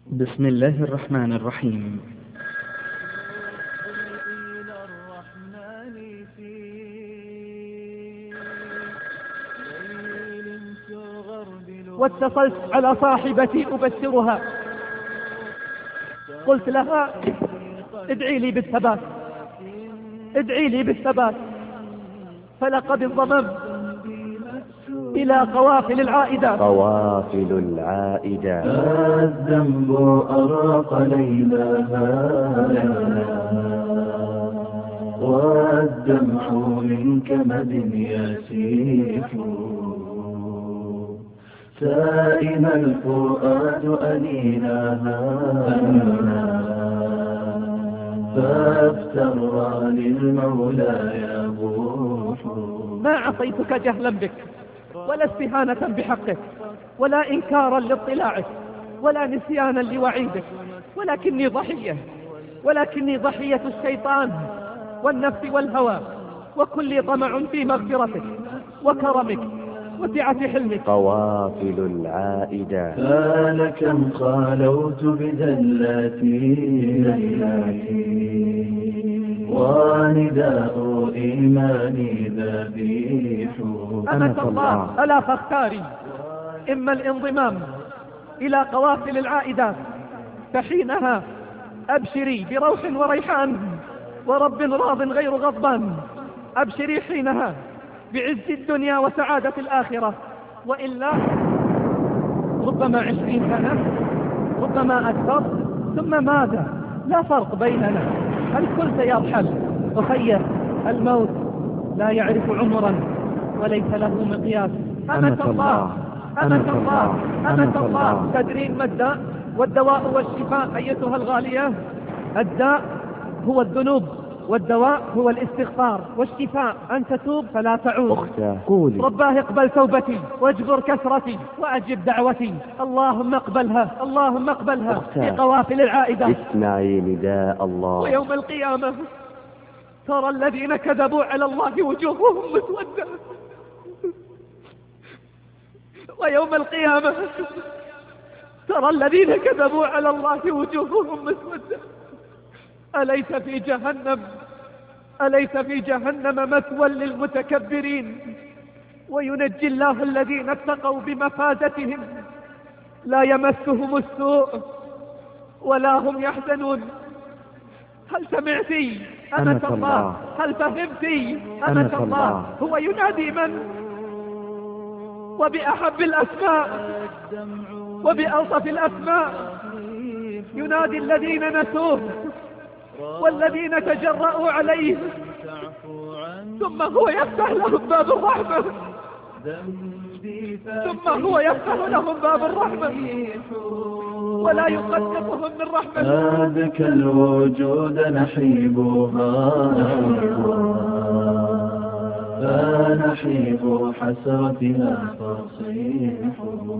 بسم الله الرحمن الرحيم. واتصلت على صاحبتي أبشرها، قلت لها ادعي لي بالثبات، ادعي لي بالثبات، فلقد انضممت إلى قوافل العائدات. قوافل العائدات. الذنب أرق ليلها والدمع من كمد يسيح، سائم الفؤاد أنينها فافتر للمولى يبوح. ما عصيتك جهلا بك ولا استهانة بحقك ولا إنكارا لاطلاعك ولا نسيانا لوعيدك، ولكني ضحية الشيطان والنفس والهوى، وكل طمع في مغفرتك وكرمك وسعة حلمك. قوافل العائدات. كان كم خالوت بذلاتي ونداء إيماني ذبيح. أمة الله، ألا فاختاري إما الانضمام إلى قوافل العائدات، فحينها أبشري بروح وريحان ورب راض غير غضبان. أبشري حينها بعز الدنيا وسعادة الآخرة، وإلا ربما 20 سنة، ربما أكثر، ثم ماذا؟ لا فرق بيننا، الكل سيرحل. أخي، الموت لا يعرف عمرا وليس له مقياس. أمة الله، أمة الله، أمة الله، تدرين ما الداء والدواء والشفاء أيتها الغالية؟ الداء هو الذنوب، والدواء هو الاستغفار، والشفاء أن تتوب فلا تعود. أختاه قولي: رباه اقبل توبتي واجبر كسرتي وأجب دعوتي، اللهم اقبلها، اللهم اقبلها في قوافل العائدة. اسمعي نداء الله. ويوم القيامة ترى الذين كذبوا على الله وجوههم مسودة. ويوم القيامة ترى الذين كذبوا على الله وجوههم مسودة. أليس في جهنم مثوى للمتكبرين؟ وينجي الله الذين اتقوا بمفازتهم لا يمسهم السوء ولا هم يحزنون. هل سمعتي أمة الله؟ هل فهمتي أمة الله؟ هو ينادي من؟ وبأحب الأسماء وبألطف الأسماء، ينادي الذين نسوه والذين تجرؤوا عليه، ثم هو يفتح لهم باب الرحمة، ثم هو يفتح لهم باب الرحمة ولا يقنطهم من رحمته. هذك الوجود نحيبها فنحيب حسرتها فصيح.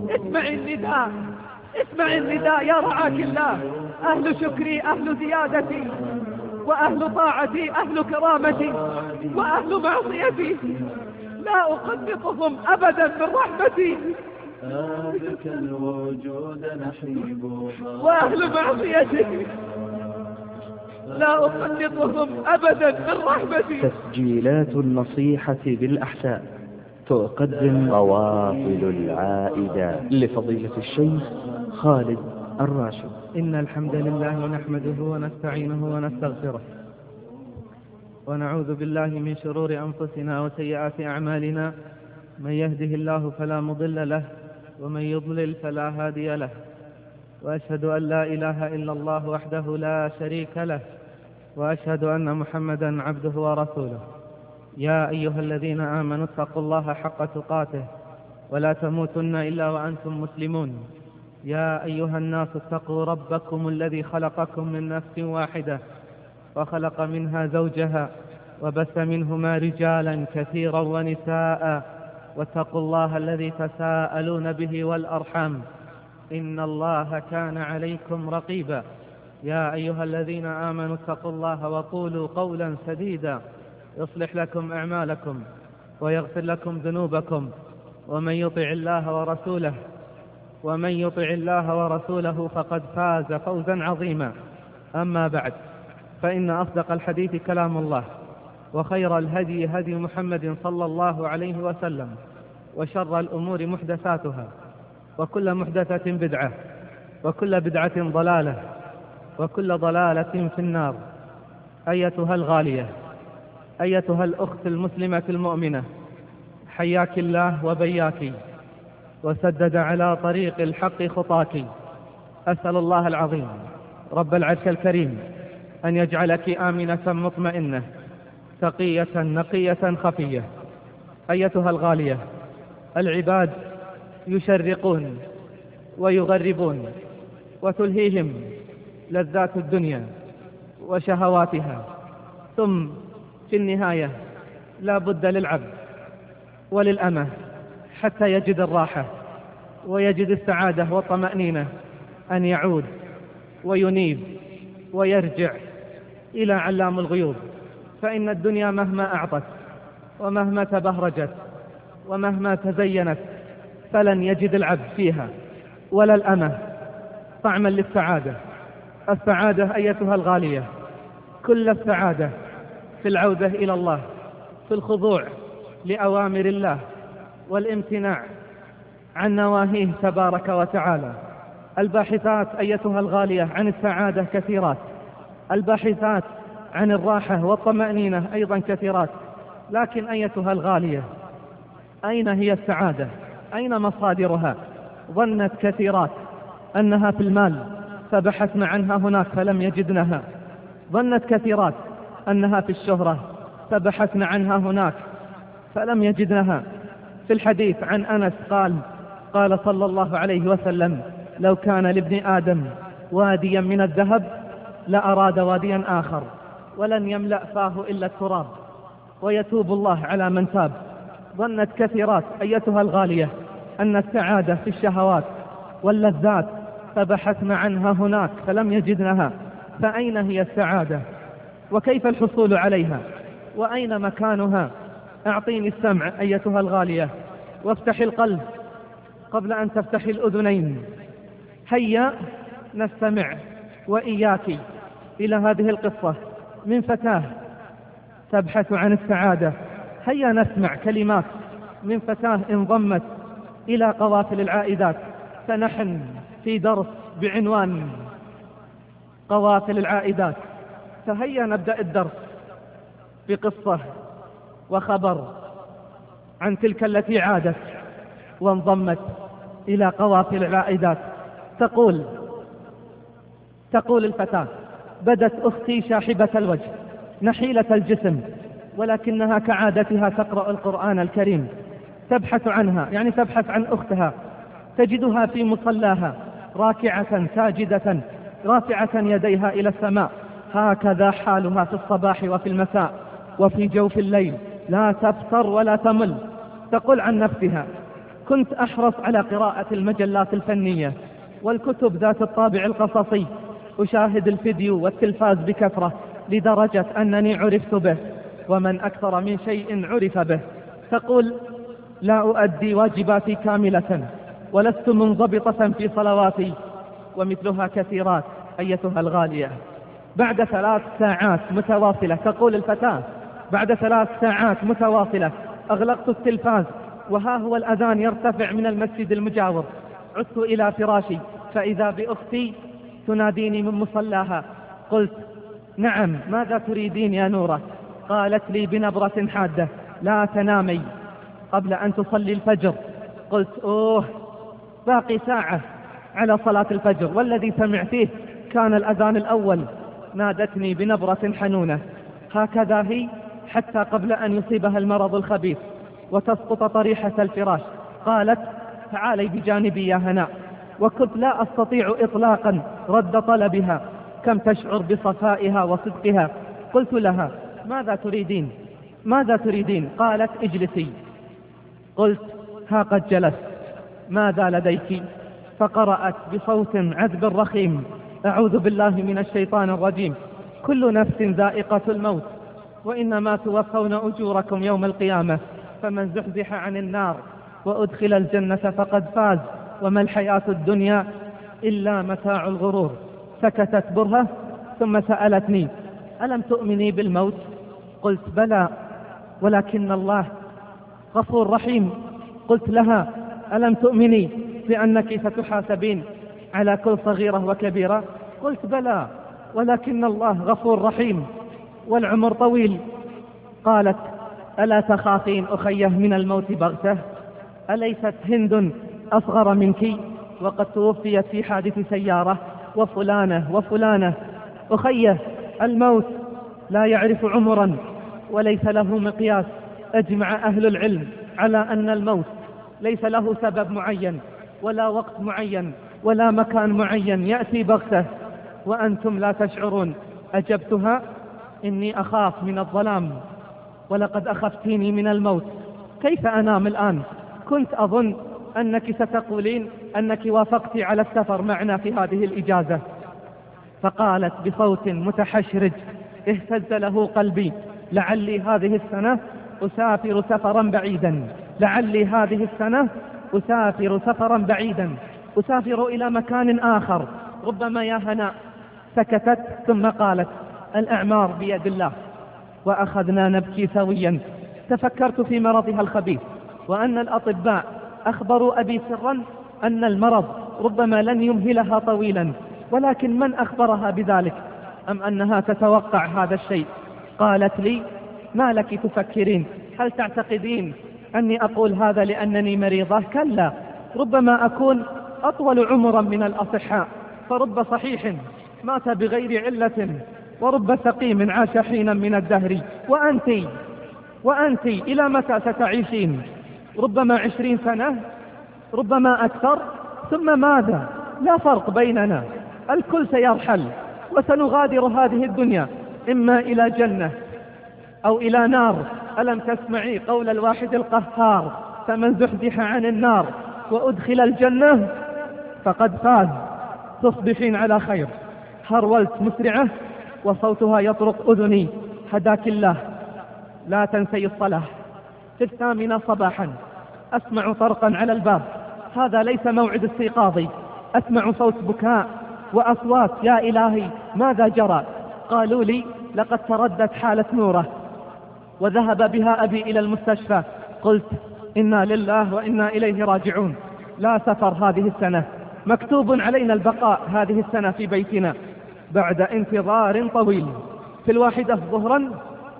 اسمع النداء يا رعاك الله. أهل شكري، أهل زيادتي، وأهل طاعتي، أهل كرامتي، وأهل معصيتي لا أقنطهم أبدا من رحمتي. هذك الوجود نحيبها وأهل معصيتي لا أقنطهم أبدا من رحمتي. تسجيلات النصيحة بالأحساء تقدم قوافل العائدات لفضيلة الشيخ خالد الراشد. إن الحمد لله نحمده ونستعينه ونستغفره، ونعوذ بالله من شرور أنفسنا وسيئات أعمالنا. من يهده الله فلا مضل له، ومن يضلل فلا هادي له، وأشهد أن لا إله إلا الله وحده لا شريك له، وأشهد أن محمدا عبده ورسوله. يا أيها الذين آمنوا اتقوا الله حق تقاته ولا تموتن إلا وأنتم مسلمون. يا أيها الناس اتقوا ربكم الذي خلقكم من نفس واحدة وخلق منها زوجها وبث منهما رجالا كثيرا ونساء، واتقوا الله الذي تساءلون به والأرحام، إن الله كان عليكم رقيبا. يا أيها الذين آمنوا اتقوا الله وقولوا قولا سديدا يصلح لكم أعمالكم ويغفر لكم ذنوبكم، ومن يطع الله ورسوله ومن يطع الله ورسوله فقد فاز فوزا عظيما. أما بعد، فإن أصدق الحديث كلام الله، وخير الهدي هدي محمد صلى الله عليه وسلم، وشر الأمور محدثاتها، وكل محدثة بدعة، وكل بدعة ضلالة، وكل ضلالة في النار. أيتها الغالية، أيتها الأخت المسلمة المؤمنة، حياك الله وبياك، وسدد على طريق الحق خطاك. أسأل الله العظيم رب العرش الكريم أن يجعلك آمنة مطمئنة تقية نقية خفية. أيتها الغالية، العباد يشرقون ويغربون وتلهيهم لذات الدنيا وشهواتها، ثم في النهاية لا بد للعبد وللأمة حتى يجد الراحة ويجد السعادة والطمأنينة أن يعود وينيب ويرجع إلى علام الغيوب. فإن الدنيا مهما أعطت ومهما تبهرجت ومهما تزينت فلن يجد العبد فيها ولا الأمة طعما للسعادة. السعادة أيتها الغالية، كل السعادة في العودة إلى الله، في الخضوع لأوامر الله والامتناع عن نواهيه تبارك وتعالى. الباحثات أيتها الغالية عن السعادة كثيرات، الباحثات عن الراحة والطمأنينة أيضا كثيرات، لكن أيتها الغالية، أين هي السعادة؟ أين مصادرها؟ ظنت كثيرات أنها في المال فبحثن عنها هناك فلم يجدنها، ظنت كثيرات أنها في الشهرة فبحثن عنها هناك فلم يجدنها. في الحديث عن أنس قال صلى الله عليه وسلم: لو كان لابن آدم واديا من الذهب لأراد واديا آخر ولن يملأ فاه إلا التراب، ويتوب الله على من تاب. ظنت كثيرات أيتها الغالية أن السعادة في الشهوات واللذات فبحثن عنها هناك فلم يجدنها. فأين هي السعادة؟ وكيف الحصول عليها؟ وأين مكانها؟ أعطيني السمع أيتها الغالية، وافتح القلب قبل أن تفتح الأذنين. هيا نستمع وإياك إلى هذه القصة من فتاة تبحث عن السعادة. هيا نسمع كلمات من فتاة انضمت إلى قوافل العائدات. فنحن في درس بعنوان قوافل العائدات، فهيا نبدأ الدرس بقصة وخبر عن تلك التي عادت وانضمت إلى قوافل العائدات. تقول الفتاة: بدت أختي شاحبة الوجه نحيلة الجسم، ولكنها كعادتها تقرأ القرآن الكريم. تبحث عنها، يعني تبحث عن أختها، تجدها في مصلاها راكعة ساجدة رافعة يديها إلى السماء. هكذا حالها في الصباح وفي المساء وفي جوف الليل، لا تفتر ولا تمل. تقول عن نفسها: كنت أحرص على قراءة المجلات الفنية والكتب ذات الطابع القصصي، أشاهد الفيديو والتلفاز بكثرة لدرجة أنني عرفت به، ومن أكثر من شيء عرف به. تقول: لا أؤدي واجباتي كاملة ولست منضبطة في صلواتي. ومثلها كثيرات أيتها الغالية. بعد 3 ساعات متواصلة، تقول الفتاة: بعد 3 ساعات متواصلة أغلقت التلفاز، وها هو الأذان يرتفع من المسجد المجاور. عدت إلى فراشي فإذا بأختي تناديني من مصلاها. قلت: نعم، ماذا تريدين يا نورة؟ قالت لي بنبرة حادة: لا تنامي قبل أن تصلي الفجر. قلت: أوه، باقي ساعة على صلاة الفجر، والذي سمعته كان الأذان الأول. نادتني بنبرة حنونة. هكذا هي حتى قبل أن يصيبها المرض الخبيث وتسقط طريحة الفراش. قالت: تعالي بجانبي يا هناء. وكنت لا أستطيع إطلاقا رد طلبها، كم تشعر بصفائها وصدقها. قلت لها: ماذا تريدين؟ ماذا تريدين؟ قالت: اجلسي. قلت: ها قد جلست، ماذا لديك؟ فقرأت بصوت عذب رخيم: أعوذ بالله من الشيطان الرجيم، كل نفس ذائقة الموت وإنما توفون أجوركم يوم القيامة، فمن زحزح عن النار وأدخل الجنة فقد فاز وما الحياة الدنيا إلا متاع الغرور. سكتت برهة ثم سألتني: ألم تؤمني بالموت؟ قلت: بلى، ولكن الله غفور رحيم. قلت لها: ألم تؤمني بأنك ستحاسبين على كل صغيرة وكبيرة؟ قلت: بلى، ولكن الله غفور رحيم والعمر طويل. قالت: ألا تخافين أخيه من الموت بغتة؟ أليست هند أصغر منك وقد توفيت في حادث سيارة وفلانة وفلانة؟ أخيه، الموت لا يعرف عمرا وليس له مقياس. أجمع أهل العلم على أن الموت ليس له سبب معين ولا وقت معين ولا مكان معين، يأتي بغتة وأنتم لا تشعرون. أجبتها: إني أخاف من الظلام ولقد أخفتيني من الموت، كيف أنام الآن؟ كنت أظن أنك ستقولين أنك وافقت على السفر معنا في هذه الإجازة. فقالت بصوت متحشرج اهتز له قلبي: لعلي هذه السنة أسافر سفرا بعيدا، لعلي هذه السنة أسافر سفرا بعيدا، أسافر إلى مكان آخر، ربما يا هناء. سكتت ثم قالت: الأعمار بيد الله. وأخذنا نبكي سويا. تفكرت في مرضها الخبيث، وأن الأطباء أخبروا أبي سرا أن المرض ربما لن يمهلها طويلا، ولكن من أخبرها بذلك؟ أم أنها تتوقع هذا الشيء؟ قالت لي: ما لك تفكرين؟ هل تعتقدين أني أقول هذا لأنني مريضة؟ كلا، ربما أكون أطول عمرا من الأصحاء، فرب صحيح مات بغير علة ورب سقيم عاش حينا من الدهر. وأنت إلى متى ستعيشين؟ ربما 20 سنة، ربما أكثر، ثم ماذا؟ لا فرق بيننا، الكل سيرحل وسنغادر هذه الدنيا، إما إلى جنة أو إلى نار. ألم تسمعي قول الواحد القهار: فمن زحزح عن النار وأدخل الجنة فقد فاز. تصبحين على خير. هرولت مسرعة وصوتها يطرق أذني: هداك الله، لا تنسي الصلاة. في 8 صباحا أسمع طرقا على الباب. هذا ليس موعد استيقاظي. أسمع صوت بكاء وأصوات: يا إلهي ماذا جرى؟ قالوا لي: لقد تردت حالة نورة وذهب بها أبي إلى المستشفى. قلت: إنا لله وإنا إليه راجعون. لا سفر هذه السنة، مكتوب علينا البقاء هذه السنة في بيتنا بعد انتظار طويل. في 1 ظهرا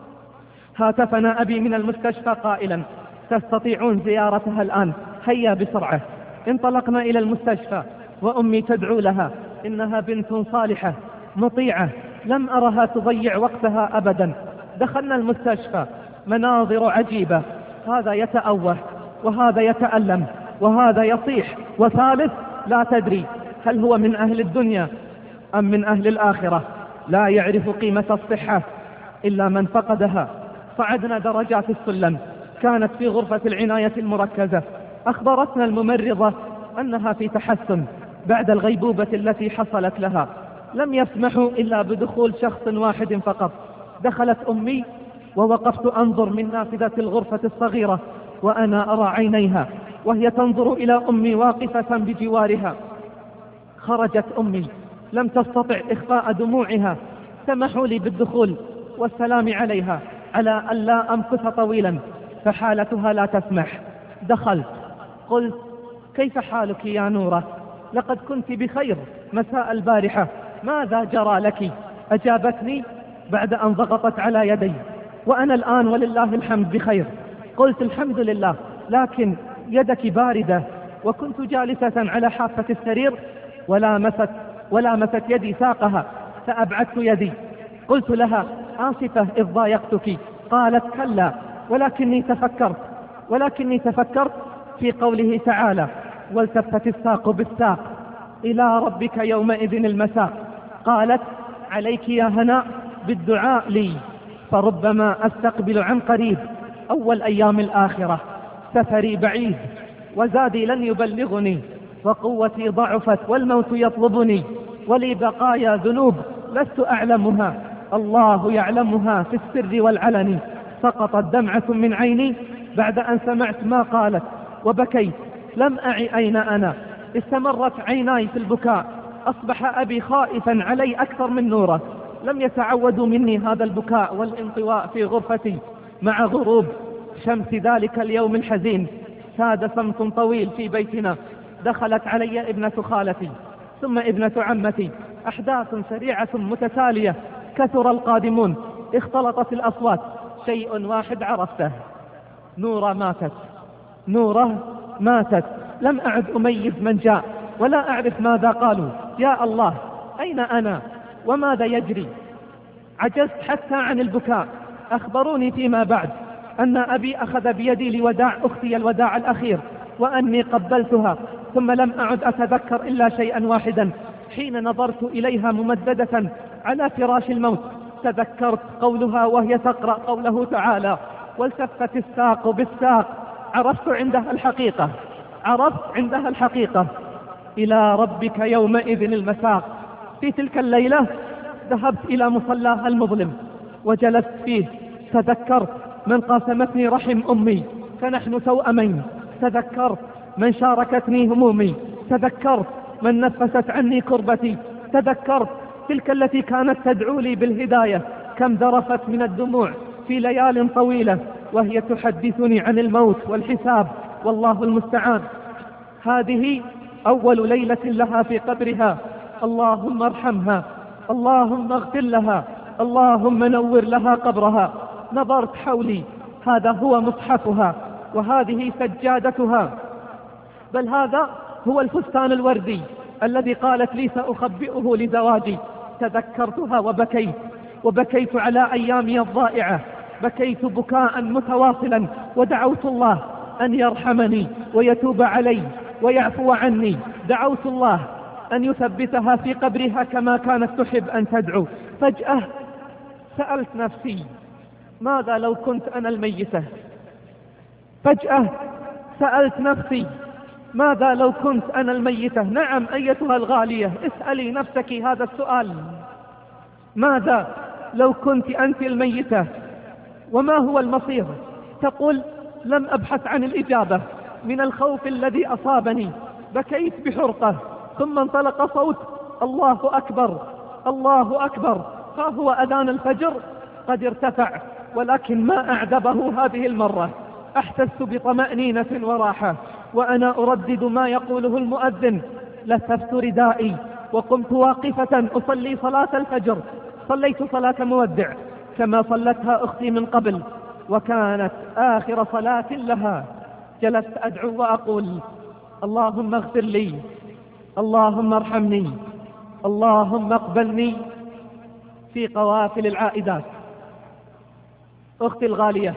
هاتفنا أبي من المستشفى قائلا: تستطيعون زيارتها الآن، هيا بسرعة. انطلقنا إلى المستشفى وأمي تدعو لها، إنها بنت صالحة مطيعة، لم أرها تضيع وقتها أبدا. دخلنا المستشفى، مناظر عجيبة، هذا يتأوه وهذا يتألم وهذا يصيح، وثالث لا تدري هل هو من أهل الدنيا أم من أهل الآخرة. لا يعرف قيمة الصحة إلا من فقدها. صعدنا درجات السلم، كانت في غرفة العناية المركزة. أخبرتنا الممرضة أنها في تحسن بعد الغيبوبة التي حصلت لها. لم يسمحوا إلا بدخول شخص واحد فقط. دخلت أمي ووقفت أنظر من نافذة الغرفة الصغيرة، وأنا أرى عينيها وهي تنظر إلى أمي واقفة بجوارها. خرجت أمي، لم تستطع إخفاء دموعها. سمحوا لي بالدخول والسلام عليها على أن لا أمكث طويلا، فحالتها لا تسمح. دخلت، قلت: كيف حالك يا نورة؟ لقد كنت بخير مساء البارحة، ماذا جرى لك؟ أجابتني بعد أن ضغطت على يدي: وأنا الآن ولله الحمد بخير. قلت: الحمد لله، لكن يدك باردة. وكنت جالسة على حافة السرير ولامست يدي ساقها، فأبعدت يدي. قلت لها: آسفة إذ ضايقتك. قالت: كلا، ولكني تفكرت في قوله تعالى: والتفت الساق بالساق إلى ربك يومئذ المساق. قالت: عليك يا هناء بالدعاء لي، فربما أستقبل عن قريب أول أيام الآخرة. سفري بعيد وزادي لن يبلغني، وقوتي ضعفت والموت يطلبني، ولي بقايا ذنوب لست أعلمها، الله يعلمها في السر والعلن. سقطت دمعة من عيني بعد أن سمعت ما قالت، وبكيت. لم أعي أين أنا، استمرت عيناي في البكاء. أصبح أبي خائفا علي أكثر من نوره. لم يتعودوا مني هذا البكاء والانطواء في غرفتي. مع غروب شمس ذلك اليوم الحزين ساد صمت طويل في بيتنا. دخلت علي ابنة خالتي ثم ابنة عمتي. أحداث سريعة متتالية، كثر القادمون، اختلطت الأصوات. شيء واحد عرفته: نورة ماتت. نورة ماتت. لم أعد أميز من جاء ولا أعرف ماذا قالوا. يا الله، أين أنا وماذا يجري؟ عجزت حتى عن البكاء. أخبروني فيما بعد أن أبي أخذ بيدي لوداع أختي الوداع الأخير، وأني قبلتها، ثم لم أعد أتذكر إلا شيئا واحدا. حين نظرت إليها ممددة على فراش الموت تذكرت قولها وهي تقرأ قوله تعالى: والتفت الساق بالساق. عرفت عندها الحقيقة. عرفت عندها الحقيقة. إلى ربك يومئذ المساق. في تلك الليلة ذهبت إلى مصلاها المظلم وجلست فيه. تذكرت من قاسمتني رحم أمي فنحن توأمين. تذكرت من شاركتني همومي. تذكرت من نفست عني كربتي. تذكرت تلك التي كانت تدعو لي بالهداية. كم ذرفت من الدموع في ليال طويلة وهي تحدثني عن الموت والحساب، والله المستعان. هذه أول ليلة لها في قبرها. اللهم ارحمها، اللهم اغفر لها، اللهم نور لها قبرها. نظرت حولي، هذا هو مصحفها وهذه سجادتها، بل هذا هو الفستان الوردي الذي قالت لي سأخبئه لزواجي. تذكرتها وبكيت، وبكيت على أيامي الضائعة. بكيت بكاء متواصلا ودعوت الله أن يرحمني ويتوب علي ويعفو عني. دعوت الله أن يثبتها في قبرها كما كانت تحب أن تدعو. فجأة سألت نفسي: ماذا لو كنت أنا الميتة؟ فجأة سألت نفسي: ماذا لو كنت أنا الميتة؟ نعم أيتها الغالية، اسألي نفسك هذا السؤال: ماذا لو كنت أنت الميتة؟ وما هو المصير؟ تقول: لم أبحث عن الإجابة من الخوف الذي أصابني. بكيت بحرقة، ثم انطلق صوت: الله أكبر، الله أكبر. ها هو أذان الفجر قد ارتفع، ولكن ما أعذبه هذه المرة. أحسست بطمأنينة وراحة وأنا أردد ما يقوله المؤذن. لففت ردائي وقمت واقفة أصلي صلاة الفجر. صليت صلاة مودع كما صلتها أختي من قبل، وكانت آخر صلاة لها. جلست أدعو وأقول: اللهم اغفر لي، اللهم ارحمني، اللهم اقبلني في قوافل العائدات. أختي الغالية،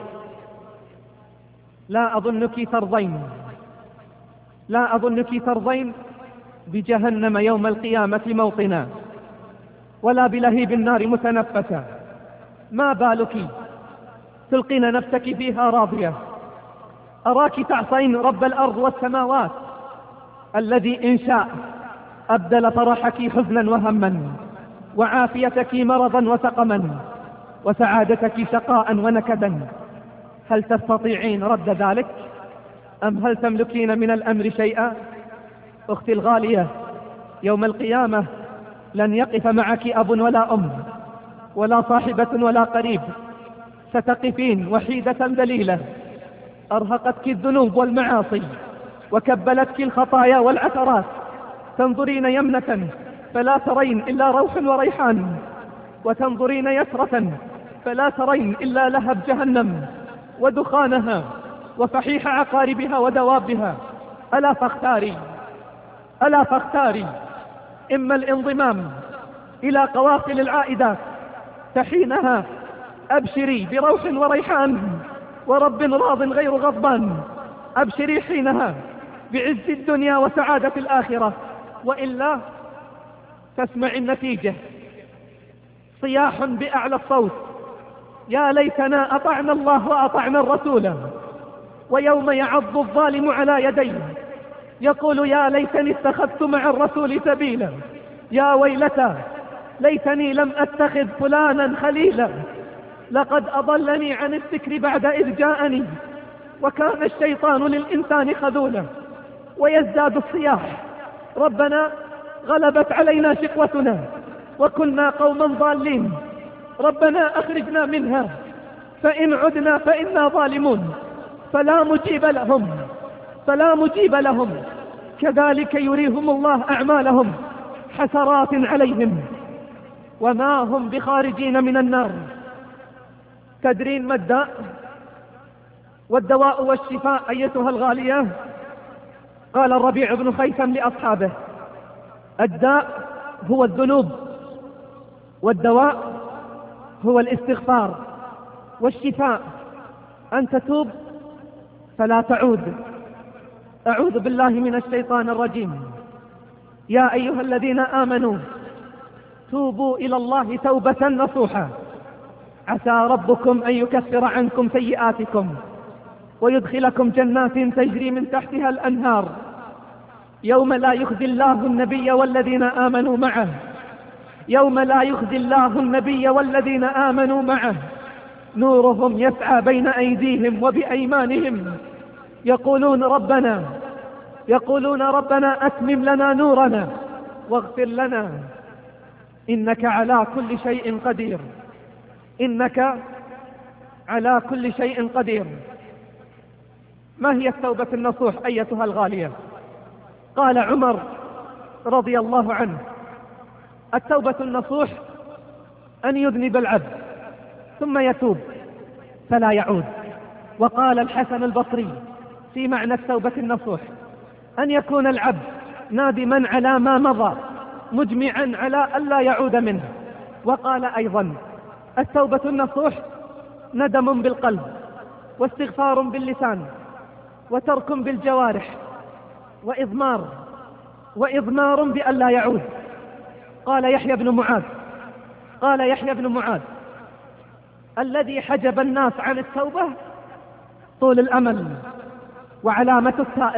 لا أظنك ترضين، لا أظنك ترضين بجهنم يوم القيامة موطنا، ولا بلهيب النار متنفسا. ما بالك تلقين نفسك فيها راضية؟ أراك تعصين رب الأرض والسماوات الذي إن شاء أبدل فرحك حزنا وهما، وعافيتك مرضا وسقما، وسعادتك شقاء ونكدا. هل تستطيعين رد ذلك؟ أم هل تملكين من الأمر شيئا؟ أختي الغالية، يوم القيامة لن يقف معك أب ولا أم ولا صاحبة ولا قريب. ستقفين وحيدة ذليلة، أرهقتك الذنوب والمعاصي وكبلتك الخطايا والعثرات. تنظرين يمنة فلا ترين إلا روح وريحان، وتنظرين يسرة فلا ترين إلا لهب جهنم ودخانها وفحيح عقاربها ودوابها. ألا فاختاري، ألا فاختاري، إما الانضمام إلى قوافل العائدات فحينها أبشري بروح وريحان ورب راض غير غضبان. أبشري حينها بعز الدنيا وسعادة الآخرة، وإلا تسمع النتيجة: صياح بأعلى الصوت: يا ليتنا أطعنا الله وأطعنا الرسول. ويوم يعض الظالم على يديه يقول: يا ليتني اتخذت مع الرسول سبيلا، يا ويلتى ليتني لم أتخذ فلانا خليلا، لقد أضلني عن الذكر بعد إذ جاءني، وكان الشيطان للإنسان خذولا. ويزداد الصياح ربنا غلبت علينا شقوتنا وكنا قوما ضالين، ربنا أخرجنا منها فإن عدنا فإنا ظالمون. فلا مجيب لهم. كذلك يريهم الله أعمالهم حسرات عليهم وما هم بخارجين من النار. تدرين ما الداء والدواء والشفاء أيتها الغالية؟ قال الربيع بن خيثم لأصحابه: الداء هو الذنوب، والدواء هو الاستغفار، والشفاء أن تتوب فلا تعود. أعوذ بالله من الشيطان الرجيم. يا أيها الذين آمنوا توبوا إلى الله توبة نصوحا عسى ربكم أن يكفر عنكم سيئاتكم ويدخلكم جنات تجري من تحتها الأنهار يوم لا يخزي الله النبي والذين آمنوا معه يوم لا يخزي الله النبي والذين آمنوا معه نورهم يسعى بين أيديهم وبأيمانهم يقولون ربنا أتمم لنا نورنا واغفر لنا إنك على كل شيء قدير. إنك على كل شيء قدير. ما هي التوبة النصوح أيتها الغالية؟ قال عمر رضي الله عنه: التوبة النصوح أن يذنب العبد ثم يتوب فلا يعود. وقال الحسن البصري في معنى التوبة النصوح: أن يكون العبد نادما على ما مضى مجمعا على ألا يعود منه. وقال أيضا: التوبة النصوح ندم بالقلب واستغفار باللسان وترك بالجوارح وإضمار بألا يعود. قال يحيى بن معاذ: الذي حجب الناس عن التوبة طول الأمل، وعلامة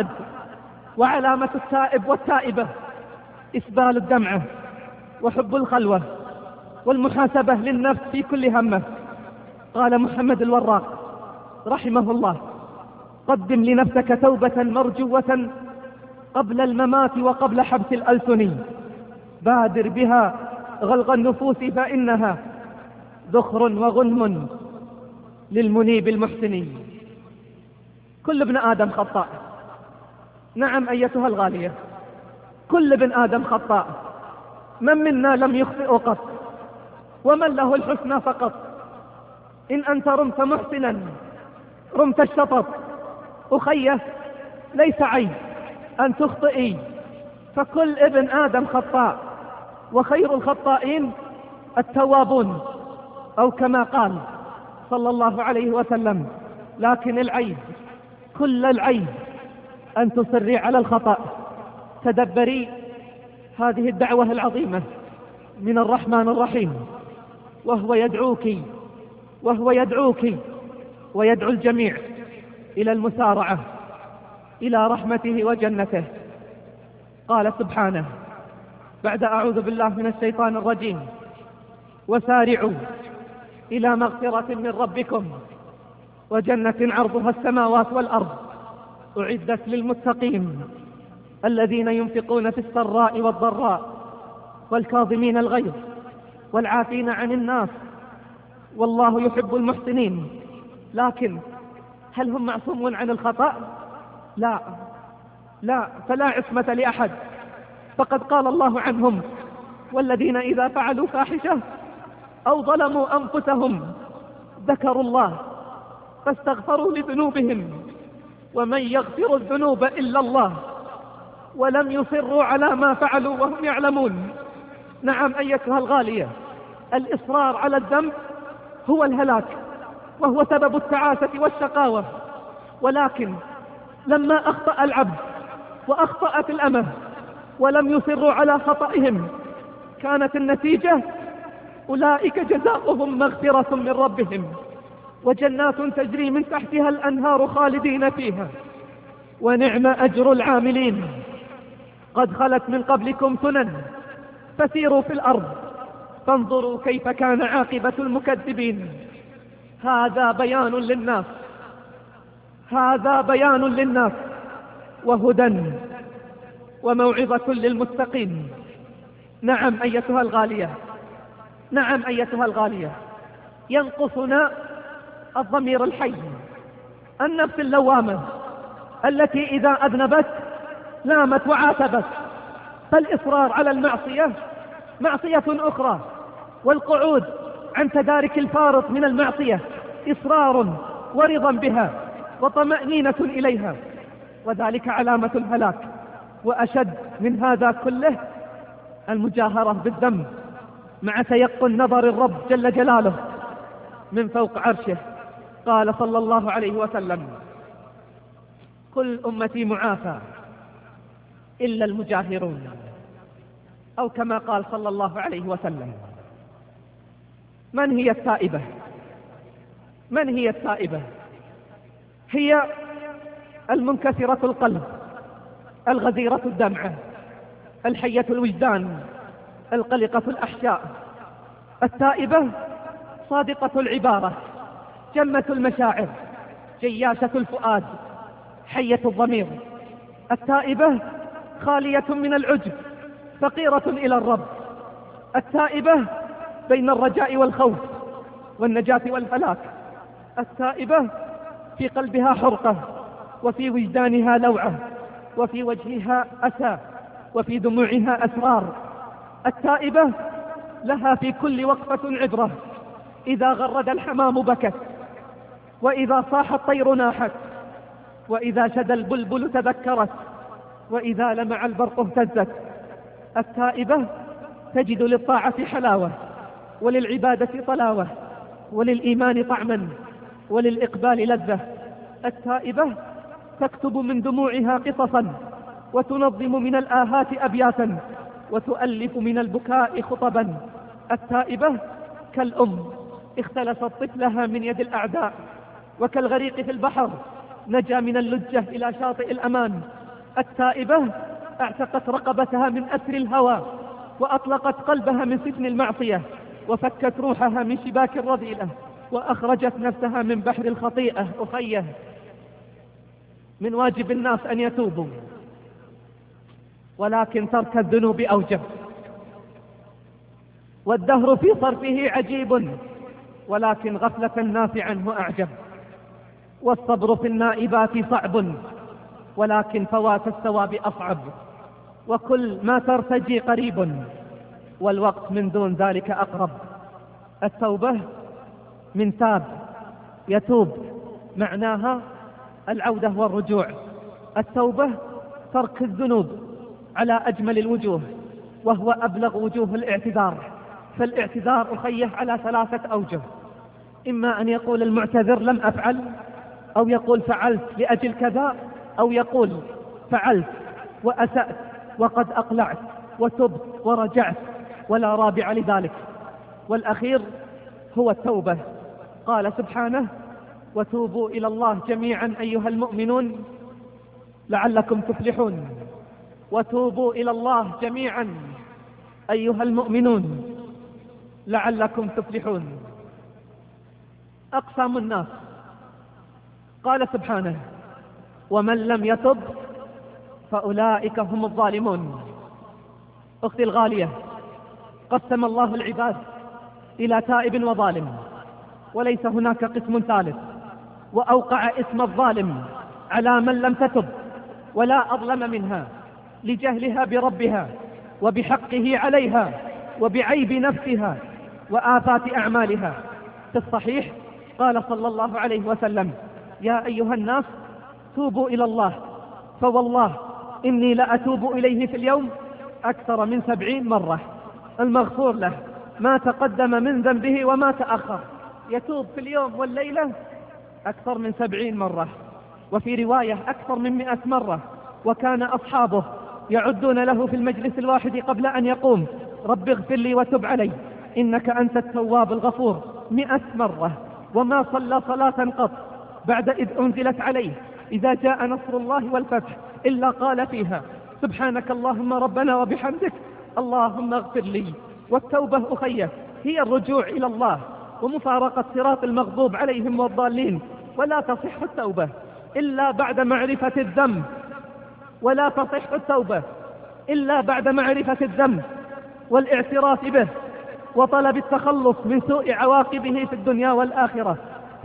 التائب والتائبة إسبال الدمعة وحب الخلوة والمحاسبة للنفس في كل همه. قال محمد الوراق رحمه الله: قدم لنفسك توبة مرجوة قبل الممات وقبل حبس الألسن، بادر بها غلغ النفوس فإنها ذخر وغنم للمنيب المحسن. كل ابن آدم خطاء. نعم أيتها الغالية، كل ابن آدم خطاء. من منا لم يخطئ قط؟ ومن له الحسنى فقط. إن أنت رمت محسنا رمت الشطط. أخيه ليس عيب أن تخطئي، فكل ابن آدم خطاء، وخير الخطائين التوابون، أو كما قال صلى الله عليه وسلم: لكن العيب كل العيب أن تصري على الخطأ. تدبري هذه الدعوة العظيمة من الرحمن الرحيم، وهو يدعوك ويدعو الجميع إلى المسارعة إلى رحمته وجنته. قال سبحانه بعد أعوذ بالله من الشيطان الرجيم: وسارعوا إلى مغفرة من ربكم وجنة عرضها السماوات والأرض أعدت للمتقين الذين ينفقون في السراء والضراء والكاظمين الغيظ والعافين عن الناس والله يحب المحسنين. لكن هل هم معصومون عن الخطأ؟ لا، فلا عصمة لأحد. فقد قال الله عنهم: والذين إذا فعلوا فاحشة أو ظلموا أنفسهم ذكروا الله فاستغفروا لذنوبهم ومن يغفر الذنوب إلا الله ولم يصروا على ما فعلوا وهم يعلمون. نعم أيتها الغالية، الإصرار على الذنب هو الهلاك وهو سبب التعاسة والشقاوة. ولكن لما أخطأ العبد وأخطأت الأمة ولم يصروا على خطئهم كانت النتيجة: أولئك جزاؤهم مغفرة من ربهم وجنات تجري من تحتها الأنهار خالدين فيها ونعم أجر العاملين. قد خلت من قبلكم سنن فسيروا في الأرض فانظروا كيف كان عاقبة المكذبين. هذا بيان للناس وهدى وموعظة للمتقين. نعم أيتها الغالية، نعم أيتها الغالية، ينقصنا الضمير الحي، النفس اللوامة التي إذا أذنبت لامت وعاتبت، فالإصرار على المعصية معصية أخرى، والقعود عن تدارك الفارط من المعصية إصرار ورضا بها وطمأنينة إليها، وذلك علامة الهلاك. وأشد من هذا كله المجاهرة بالذنب مع تيقن نظر الرب جل جلاله من فوق عرشه. قال صلى الله عليه وسلم: كل أمتي معافى إلا المجاهرون، أو كما قال صلى الله عليه وسلم. من هي التائبة؟ من هي التائبة؟ هي المنكسرة القلب، الغزيرة الدمعة، الحية الوجدان، القلقة الأحشاء. التائبة صادقة العبارة، جمة المشاعر، جياشة الفؤاد، حية الضمير. التائبة خالية من العجب، فقيرة إلى الرب. التائبة بين الرجاء والخوف والنجاة والفلاك. التائبة في قلبها حرقة، وفي وجدانها لوعة، وفي وجهها أسى، وفي دموعها أسرار. التائبة لها في كل وقفة عبرة، إذا غرد الحمام بكت، وإذا صاح الطير ناحت، وإذا شدى البلبل تذكرت، وإذا لمع البرق اهتزت. التائبة تجد للطاعة حلاوة، وللعبادة طلاوة، وللإيمان طعما، وللإقبال لذة. التائبة تكتب من دموعها قصصا، وتنظم من الآهات أبياتا، وتؤلف من البكاء خطبا. التائبة كالأم اختلست طفلها من يد الأعداء، وكالغريق في البحر نجا من اللجة إلى شاطئ الأمان. التائبة اعتقت رقبتها من أسر الهوى، وأطلقت قلبها من سجن المعصية، وفكت روحها من شباك الرذيلة، وأخرجت نفسها من بحر الخطيئة. أخيه، من واجب الناس أن يتوبوا، ولكن ترك الذنوب أوجب، والدهر في صرفه عجيب، ولكن غفلة الناس عنه أعجب. والصبر في النائبات صعب، ولكن فوات الثواب أصعب. وكل ما ترتجي قريب، والوقت من دون ذلك أقرب. التوبة من تاب يتوب، معناها العودة والرجوع. التوبة ترك الذنوب على أجمل الوجوه، وهو أبلغ وجوه الاعتذار. فالاعتذار أخيه على 3 أوجه: إما أن يقول المعتذر لم أفعل، أو يقول فعلت لأجل كذا، أو يقول فعلت وأسأت وقد أقلعت وتبت ورجعت، ولا رابع لذلك. والأخير هو التوبة. قال سبحانه: وتوبوا إلى الله جميعا أيها المؤمنون لعلكم تفلحون. وتوبوا إلى الله جميعا أيها المؤمنون لعلكم تفلحون. أقسام الناس. قال سبحانه: ومن لم يتب فأولئك هم الظالمون. أختي الغالية، قسم الله العباد إلى تائب وظالم، وليس هناك قسم ثالث، وأوقع اسم الظالم على من لم تتب، ولا أظلم منها لجهلها بربها وبحقه عليها وبعيب نفسها وآفات أعمالها. في الصحيح قال صلى الله عليه وسلم: يا أيها الناس توبوا إلى الله، فوالله إني لأتوب إليه في اليوم أكثر من 70 مرة. المغفور له ما تقدم من ذنبه وما تأخر، يتوب في اليوم والليلة أكثر من 70 مرة، وفي رواية أكثر من 100 مرة. وكان أصحابه يعدون له في المجلس الواحد قبل أن يقوم: رب اغفر لي وتب علي إنك أنت التواب الغفور 100 مرة. وما صلى صلاة قط بعد إذ أنزلت عليه إذا جاء نصر الله والفتح إلا قال فيها: سبحانك اللهم ربنا وبحمدك اللهم اغفر لي. والتوبة أخيه هي الرجوع إلى الله ومفارقة صراط المغضوب عليهم والضالين. ولا تصح التوبة إلا بعد معرفة الذنب، ولا تصح التوبة إلا بعد معرفة الذنب والاعتراف به وطلب التخلص من سوء عواقبه في الدنيا والآخرة.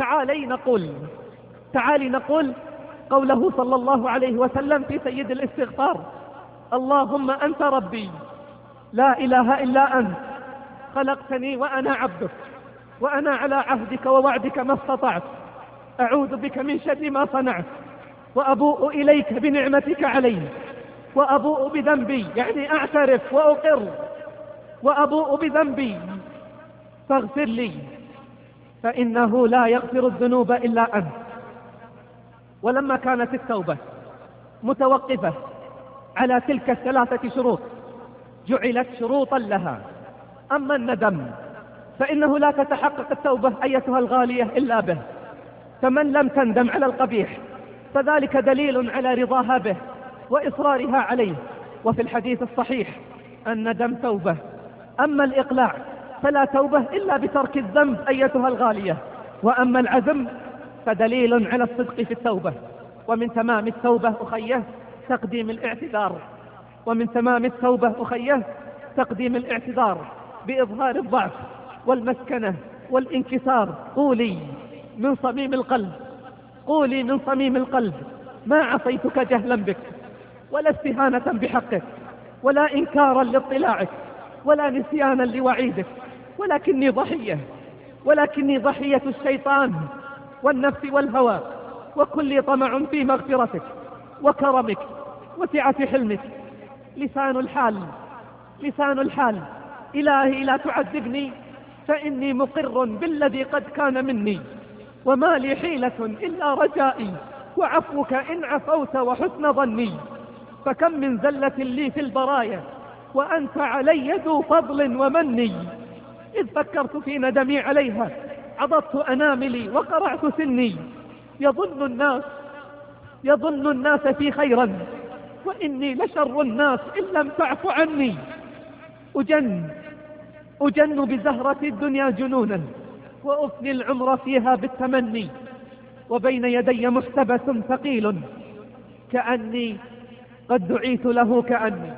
تعالي نقول قوله صلى الله عليه وسلم في سيد الاستغفار: اللهم أنت ربي لا إله إلا أنت، خلقتني وأنا عبدك، وأنا على عهدك ووعدك ما استطعت، أعوذ بك من شر ما صنعت، وأبوء إليك بنعمتك علي، وأبوء بذنبي، يعني أعترف وأقر، وأبوء بذنبي فاغفر لي فإنه لا يغفر الذنوب إلا أنت. ولما كانت التوبة متوقفة على تلك الثلاثة شروط جعلت شروطا لها. أما الندم فإنه لا تتحقق التوبة أيتها الغالية إلا به، فمن لم تندم على القبيح فذلك دليل على رضاها به وإصرارها عليه. وفي الحديث الصحيح: الندم توبة، أما الإقلاع فلا توبة إلا بترك الذنب أيتها الغالية. وأما العزم فدليل على الصدق في التوبة. ومن تمام التوبة أخيه تقديم الاعتذار، ومن تمام التوبة أخيه تقديم الاعتذار بإظهار الضعف والمسكنة والانكسار. قولي من صميم القلب، قولي من صميم القلب: ما عصيتك جهلا بك، ولا استهانة بحقك، ولا إنكارا لاطلاعك، ولا نسيانا لوعيدك، ولكني ضحية الشيطان والنفس والهوى، وكل طمع في مغفرتك وكرمك وسعة حلمك. لسان الحال: إلهي لا تعذبني فإني مقر بالذي قد كان مني، وما لي حيلة إلا رجائي وعفوك إن عفوت وحسن ظني. فكم من زلة لي في البرايا وأنت علي ذو فضل ومني. إذ فكرت في ندمي عليها عضضت أناملي وقرعت سني. يظن الناس في خيرا وإني لشر الناس إن لم تعف عني. أجن بزهرة الدنيا جنونا وأفني العمر فيها بالتمني، وبين يدي محتبس ثقيل كأني قد دعيت له كأني.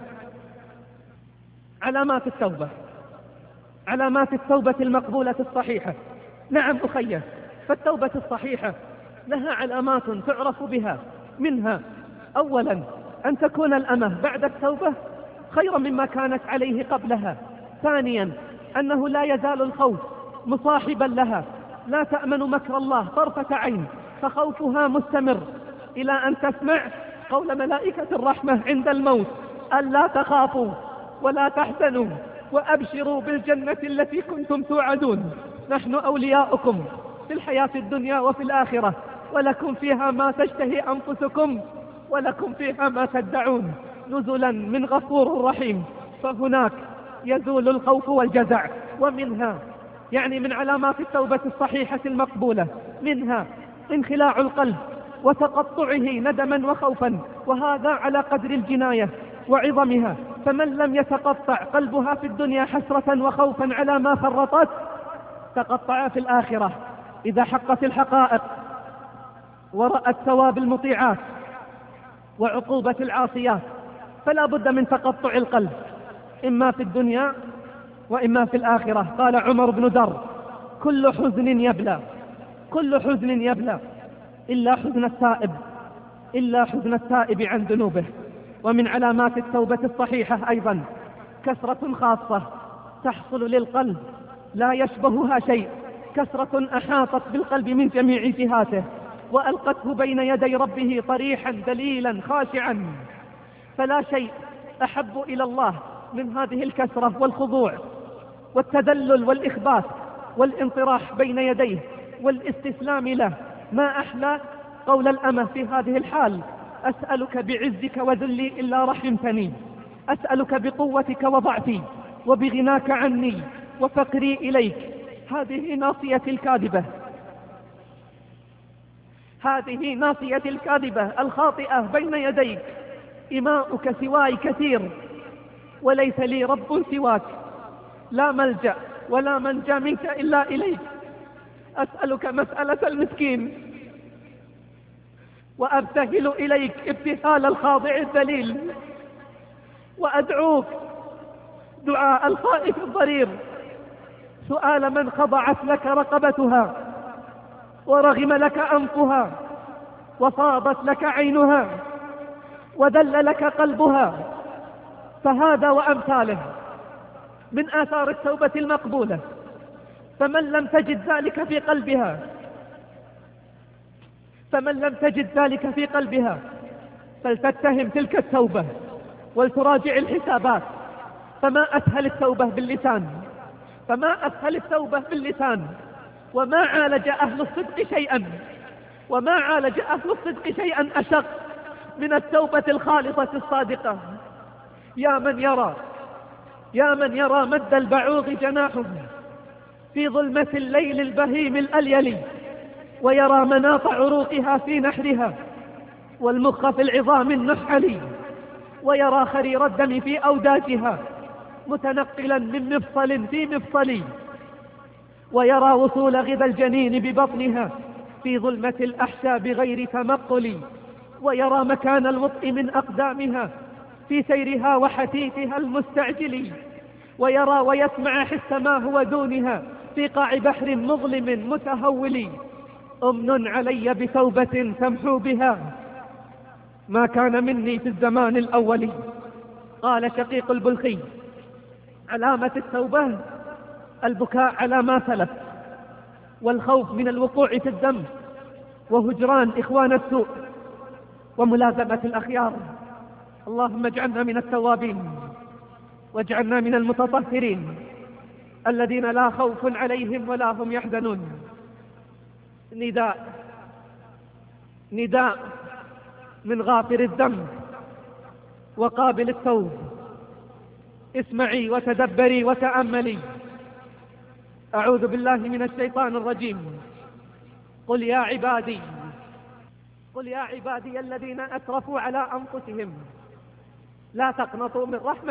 علامات التوبة المقبولة الصحيحة. نعم أخيه، فالتوبة الصحيحة لها علامات تعرف بها، منها: أولا أن تكون الأمة بعد التوبة خيرا مما كانت عليه قبلها. ثانيا أنه لا يزال الخوف مصاحبا لها، لا تأمن مكر الله طرفة عين، فخوفها مستمر إلى أن تسمع قول ملائكة الرحمة عند الموت: ألا تخافوا ولا تحزنوا وأبشروا بالجنة التي كنتم توعدون، نحن أولياؤكم في الحياة الدنيا وفي الآخرة، ولكم فيها ما تشتهي أنفسكم ولكم فيها ما تدعون، نزلا من غفور رحيم. فهناك يزول الخوف والجزع. ومنها، يعني من علامات التوبة الصحيحة المقبولة، منها انخلاع القلب وتقطعه ندما وخوفا، وهذا على قدر الجناية وعظمها. فمن لم يتقطع قلبها في الدنيا حسرة وخوفا على ما فرطت، تقطع في الآخرة إذا حقت الحقائق ورأت ثواب المطيعات وعقوبة العاصيات. فلا بد من تقطع القلب، إما في الدنيا وإما في الآخرة. قال عمر بن در: كل حزن يبلى إلا حزن التائب عن ذنوبه. ومن علامات التوبة الصحيحة أيضا كسرة خاصة تحصل للقلب لا يشبهها شيء، كسرة أحاطت بالقلب من جميع جهاته وألقته بين يدي ربه طريحا دليلا خاشعا. فلا شيء أحب إلى الله من هذه الكسرة والخضوع والتذلل والإخبات والانطراح بين يديه والاستسلام له. ما أحلى قول الأمة في هذه الحال: أسألك بعزك وذلي إلا رحمتني، أسألك بقوتك وضعفي وبغناك عني وفقري إليك. هذه ناصية الكاذبة الخاطئة بين يديك. إماؤك سواي كثير وليس لي رب سواك، لا ملجأ ولا منجا منك إلا إليك. أسألك مسألة المسكين وأبتهل إليك ابتهال الخاضع الذليل. وأدعوك دعاء الخائف الضرير، سؤال من خضعت لك رقبتها ورغم لك أنفها وفاضت لك عينها وذل لك قلبها. فهذا وأمثاله من آثار التوبة المقبولة. فمن لم تجد ذلك في قلبها فلتتهم تلك التوبة ولتراجع الحسابات. فما أسهل التوبة باللسان، وما عالج أهل الصدق شيئا أشق من التوبة الخالصة الصادقة. يا من يرى مد البعوض جناحه في ظلمة الليل البهيم الأليل، ويرى مناط عروقها في نحرها والمخ في العظام النحل، ويرى خرير الدم في أوداجها متنقلا من مفصل في مفصل، ويرى وصول غذا الجنين ببطنها في ظلمة الأحشاء بغير تمقل، ويرى مكان الوطء من أقدامها في سيرها وحثيثها المستعجل، ويرى ويسمع حس ما هو دونها في قاع بحر مظلم متهول. أمن علي بتوبة تمحو بها ما كان مني في الزمان الأول. قال شقيق البلخي: علامة التوبة البكاء على ما سلف، والخوف من الوقوع في الذنب، وهجران إخوان السوء، وملازمة الأخيار. اللهم اجعلنا من التوابين، واجعلنا من المتطهرين الذين لا خوف عليهم ولا هم يحزنون. نداء من غافر الذنب وقابل التوب: اسمعي وتدبري وتأملي. أعوذ بالله من الشيطان الرجيم. قل يا عبادي الذين أسرفوا على أنفسهم لا تقنطوا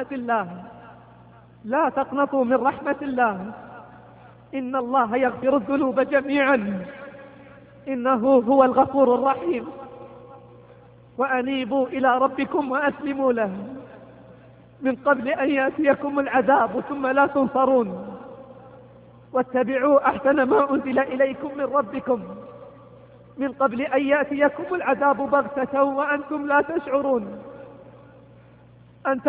من رحمة الله، إن الله يغفر الذنوب جميعا إنه هو الغفور الرحيم. وأنيبوا إلى ربكم وأسلموا له من قبل أن يأتيكم العذاب ثم لا تنصرون، واتبعوا أحسن ما أنزل إليكم من ربكم من قبل أن يأتيكم العذاب بغتة وأنتم لا تشعرون. أن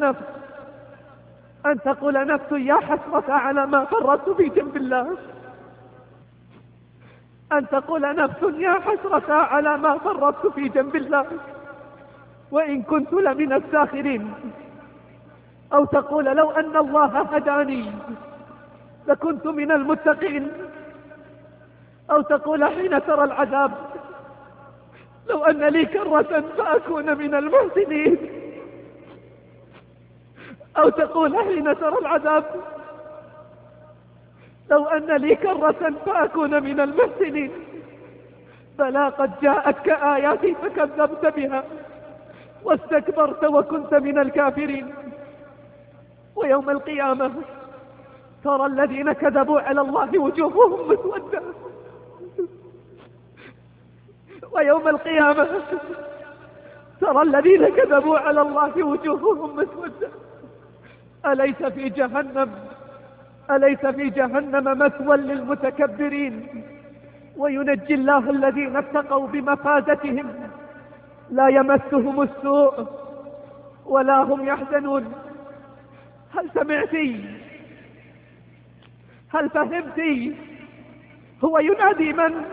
تقول نفس يا حسرة على ما فرطت في جنب الله. أن تقول نفس يا حسرة على ما فرطت في جنب الله وإن كنت لمن الساخرين. أو تقول لو أن الله هداني لكنت من المتقين. أو تقول حين ترى العذاب لو أن لي كرة فأكون من المحسنين. أو تقول حين ترى العذاب لو أن لي كرة فأكون من المحسنين. فلا قد جاءتك آياتي فكذبت بها واستكبرت وكنت من الكافرين. ويوم القيامة ترى الذين كذبوا على الله وجوههم مسودة. ويوم القيامة ترى الذين كذبوا على الله وجوههم مسودة. أليس في جهنم مثوى للمتكبرين. وينجي الله الذين اتقوا بمفازتهم لا يمسهم السوء ولا هم يحزنون. هل سمعتي؟ هل فهمتي؟ هو ينادي من؟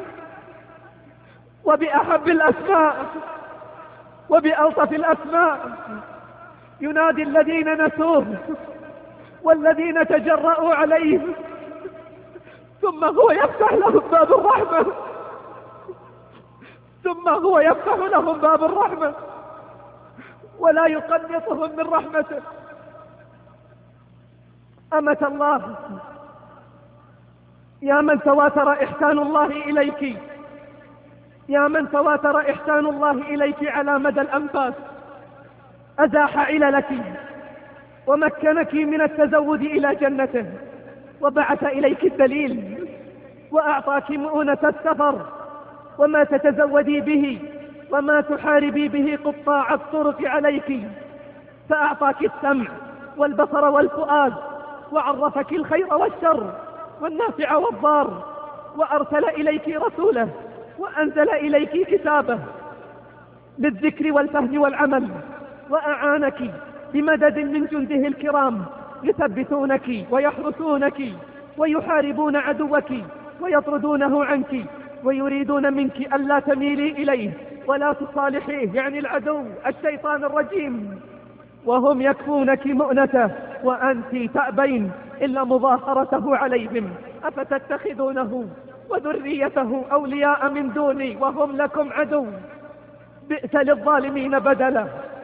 وبأحب الأسماء وبألطف الأسماء. ينادي الذين نسوه والذين تجرؤوا عليه، ثم هو يفتح لهم باب الرحمة. ولا يقنطهم من رحمته. أمة الله، يا من تواتر إحسان الله إليك على مدى الأنفاس. أزاح عللك ومكنك من التزود إلى جنته، وبعث إليك الدليل وأعطاك مؤونة السفر وما تتزودي به وما تحاربي به قطاع الطرق عليك. فأعطاك السمع والبصر والفؤاد، وعرفك الخير والشر والنافع والضار، وأرسل إليك رسوله، وأنزل إليك كتابه للذكر والفهم والعمل، وأعانك بمدد من جنده الكرام يثبتونك ويحرسونك ويحاربون عدوك ويطردونه عنك، ويريدون منك ألا تميلي إليه ولا تصالحيه، يعني العدو الشيطان الرجيم، وهم يكفونك مؤنته وأنت تأبين إلا مظاهرته عليهم. أفتتخذونه وذريته أولياء من دوني وهم لكم عدو، بئس للظالمين بدلا.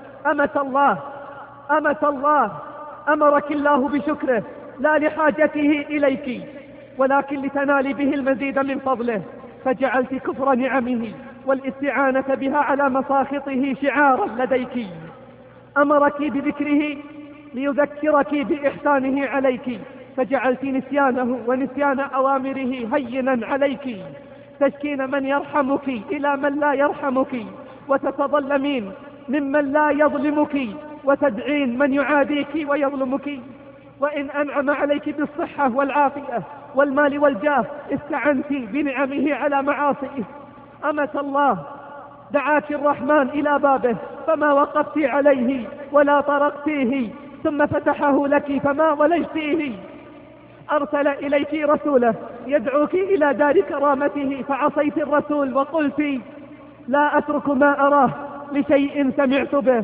أمة الله أمرك الله بشكره لا لحاجته إليك ولكن لتنالي به المزيد من فضله، فجعلت كفر نعمه والاستعانة بها على مساخطه شعارا لديك. أمرك بذكره ليذكرك بإحسانه عليك، فجعلت نسيانه ونسيان أوامره هينا عليك، تشكين من يرحمك إلى من لا يرحمك، وتتظلمين ممن لا يظلمك، وتدعين من يعاديك ويظلمك. وإن أنعم عليك بالصحة والعافية والمال والجاه استعنت بنعمه على معاصيه. أمة الله دعاك الرحمن إلى بابه فما وقفت عليه ولا طرقتيه، ثم فتحه لك فما ولجتيه. أرسل إليك رسوله يدعوك إلى دار كرامته، فعصيت الرسول وقلت لا أترك ما أراه لشيء سمعت به.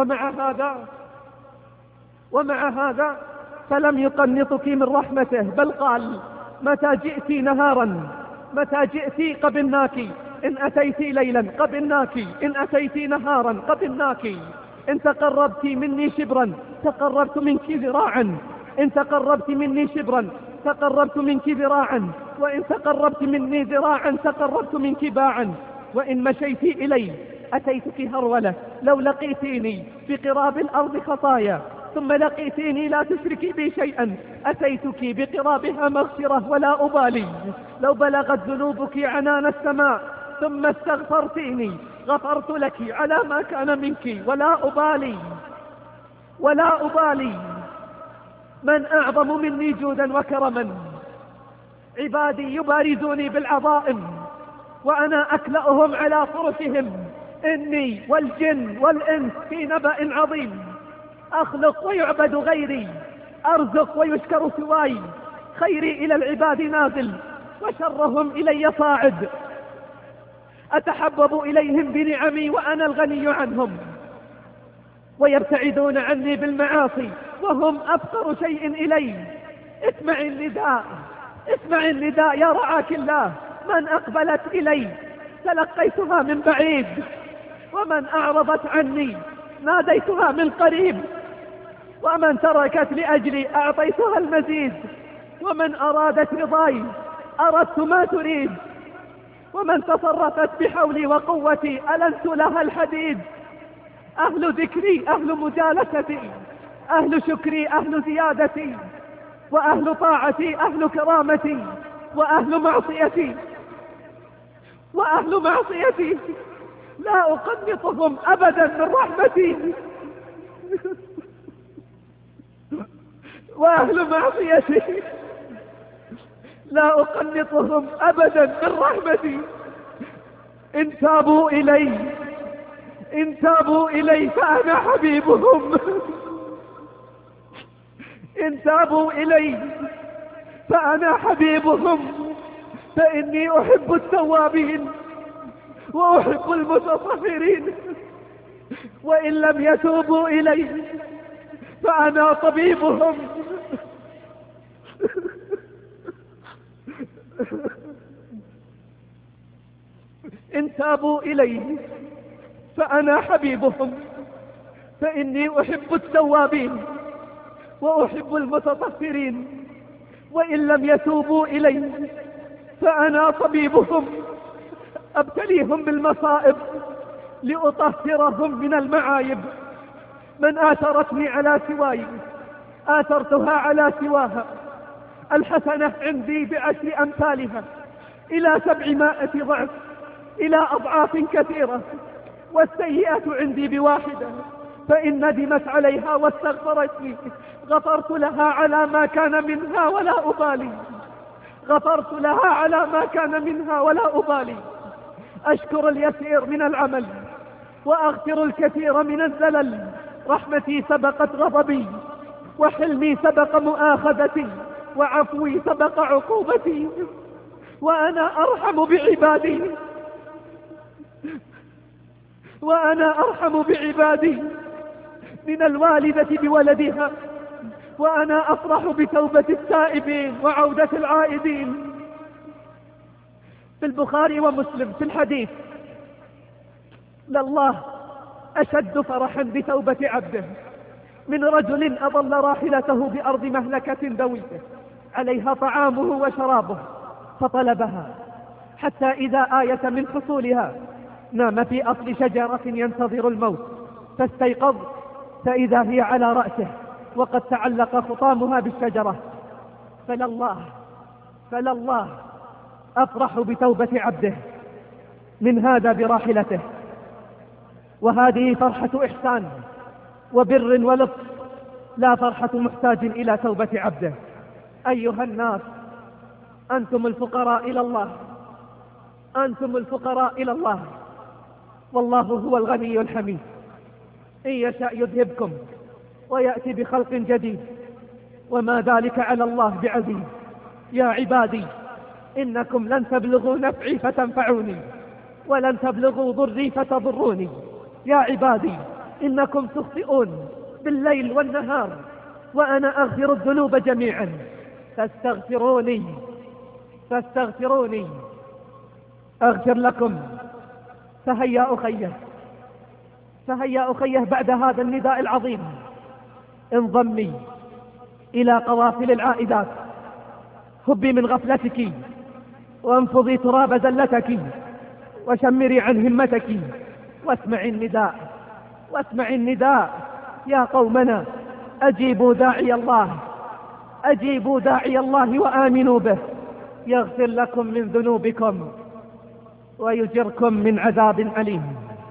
ومع هذا فلم يقنطك من رحمته، بل قال متى جئت نهارا، متى جئت قبلناك، إن أتيت ليلا قبلناك، إن أتيت نهارا قبلناك، إن تقربت مني شبرا تقربت منك ذراعا، إن تقربت مني شبرا تقربت منك ذراعا، وإن تقربت مني ذراعا تقربت منك باعا، وإن مشيت إلي أتيتك هرولة، لو لقيتيني بقراب الأرض خطايا ثم لقيتيني لا تشركي بي شيئا أتيتك بقرابها مغفرة ولا أبالي، لو بلغت ذنوبك عنان السماء ثم استغفرتيني غفرت لك على ما كان منك ولا أبالي. من أعظم مني جودا وكرما؟ عبادي يبارزوني بالعظائم وأنا أكلأهم على فرشهم، إني والجن والإنس في نبأ عظيم، أخلق ويعبد غيري، أرزق ويشكر سواي، خيري إلى العباد نازل وشرهم إلي صاعد، أتحبب إليهم بنعمي وأنا الغني عنهم، ويبتعدون عني بالمعاصي وهم أفقر شيء إلي. اسمع النداء يا رعاك الله، من أقبلت إلي تلقيتها من بعيد، ومن أعرضت عني ناديتها من قريب، ومن تركت لأجلي أعطيتها المزيد، ومن أرادت رضاي أردت ما تريد، ومن تصرفت بحولي وقوتي ألنت لها الحديد. أهل ذكري أهل مجالستي، أهل شكري أهل زيادتي، وأهل طاعتي أهل كرامتي، وأهل معصيتي لا أقنطهم أبدا من رحمتي، وأهل معصيتي لا أقنطهم أبدا من رحمتي. إن تابوا إلي فأنا حبيبهم، إن تابوا إلي فأنا حبيبهم، فإني أحب التوابين وأحب المتطهرين، وإن لم يتوبوا إلي فأنا طبيبهم. إن تابوا إلي فأنا حبيبهم، فإني أحب التوابين وأحب المتطهرين، وإن لم يتوبوا إلي فأنا طبيبهم. أبتليهم بالمصائب لأطهرهم من المعايب. من آثرتني على سواي آثرتها على سواها، الحسنة عندي ب10 أمثالها إلى 700 ضعف، إلى أضعاف كثيرة، والسيئة عندي ب1 فإن ندمت عليها واستغفرتني غفرت لها على ما كان منها ولا أبالي، غفرت لها على ما كان منها ولا أبالي. أشكر اليسير من العمل وأغفر الكثير من الزلل. رحمتي سبقت غضبي، وحلمي سبق مؤاخذتي، وعفوي سبق عقوبتي، وأنا أرحم بعبادي، وأنا أرحم بعبادي من الوالدة بولدها، وأنا أفرح بتوبة التائبين وعودة العائدين. في البخاري ومسلم في الحديث: لله أشد فرحا بتوبة عبده من رجل أضل راحلته بأرض مهلكة دويته عليها طعامه وشرابه فطلبها حتى إذا آيس من حصولها نام في أصل شجرة ينتظر الموت، فاستيقظ فإذا هي على رأسه وقد تعلق خطامها بالشجرة. فلله أفرح بتوبة عبده من هذا براحلته. وهذه فرحة إحسان وبر ولطف، لا فرحة محتاج إلى توبة عبده. أيها الناس، أنتم الفقراء إلى الله، أنتم الفقراء إلى الله، والله هو الغني الحميد. إن يشاء يذهبكم ويأتي بخلق جديد، وما ذلك على الله بعزيز. يا عبادي إنكم لن تبلغوا نفعي فتنفعوني، ولن تبلغوا ضري فتضروني. يا عبادي إنكم تخطئون بالليل والنهار، وأنا أغفر الذنوب جميعا، فاستغفروني أغفر لكم. فهيا أخيه بعد هذا النداء العظيم انضمي إلى قوافل العائدات، هبي من غفلتك وانفضي تراب زلتك وشمري عن همتك، واسمعي النداء يا قومنا: أجيبوا داعي الله وآمنوا به يغفر لكم من ذنوبكم ويجركم من عذاب أليم.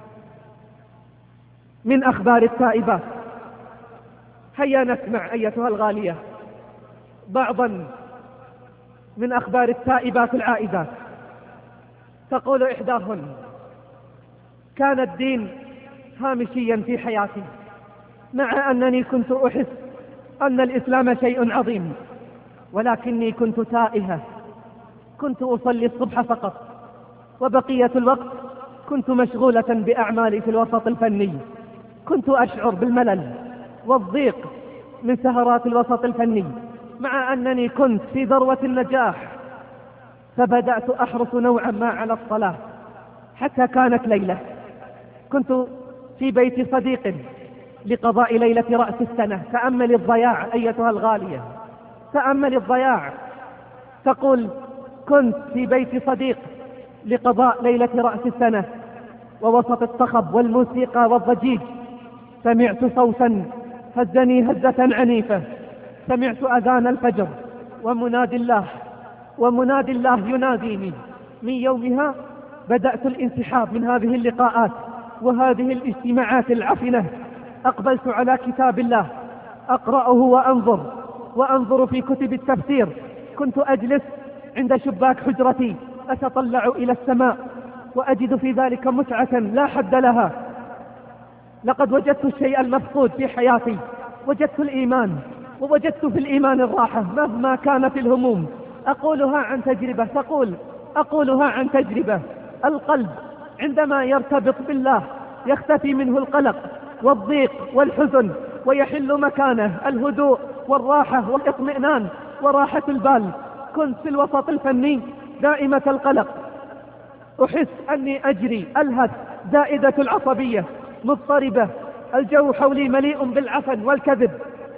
من أخبار التائبات، هيا نسمع أيتها الغالية بعضا من أخبار التائبات العائدات. تقول إحداهن: كان الدين هامشيا في حياتي، مع أنني كنت أحس أن الإسلام شيء عظيم، ولكني كنت تائهة، كنت أصلي الصبح فقط، وبقية الوقت كنت مشغولة بأعمالي في الوسط الفني. كنت أشعر بالملل والضيق من سهرات الوسط الفني، مع أنني كنت في ذروة النجاح. فبدأت أحرص نوعا ما على الصلاة، حتى كانت ليلة كنت في بيت صديق لقضاء ليلة رأس السنة. تأمل الضياع أيتها الغالية، تأمل الضياع. تقول: كنت في بيت صديق لقضاء ليلة رأس السنة، ووسط الصخب والموسيقى والضجيج سمعت صوتا هزني هزة عنيفة. سمعت أذان الفجر ومنادي الله يناديني. من يومها بدأت الانسحاب من هذه اللقاءات وهذه الاجتماعات العفنة. أقبلت على كتاب الله أقرأه وأنظر في كتب التفسير. كنت أجلس عند شباك حجرتي أتطلع إلى السماء، وأجد في ذلك متعة لا حد لها. لقد وجدت الشيء المفقود في حياتي، وجدت الإيمان، ووجدت في الإيمان الراحة مهما كانت الهموم. أقولها عن تجربة. القلب عندما يرتبط بالله يختفي منه القلق والضيق والحزن، ويحل مكانه الهدوء والراحة والاطمئنان وراحة البال. كنت في الوسط الفني دائمة القلق، أحس أني أجري ألهث، زائدة العصبية، مضطربة، الجو حولي مليء بالعفن والكذب.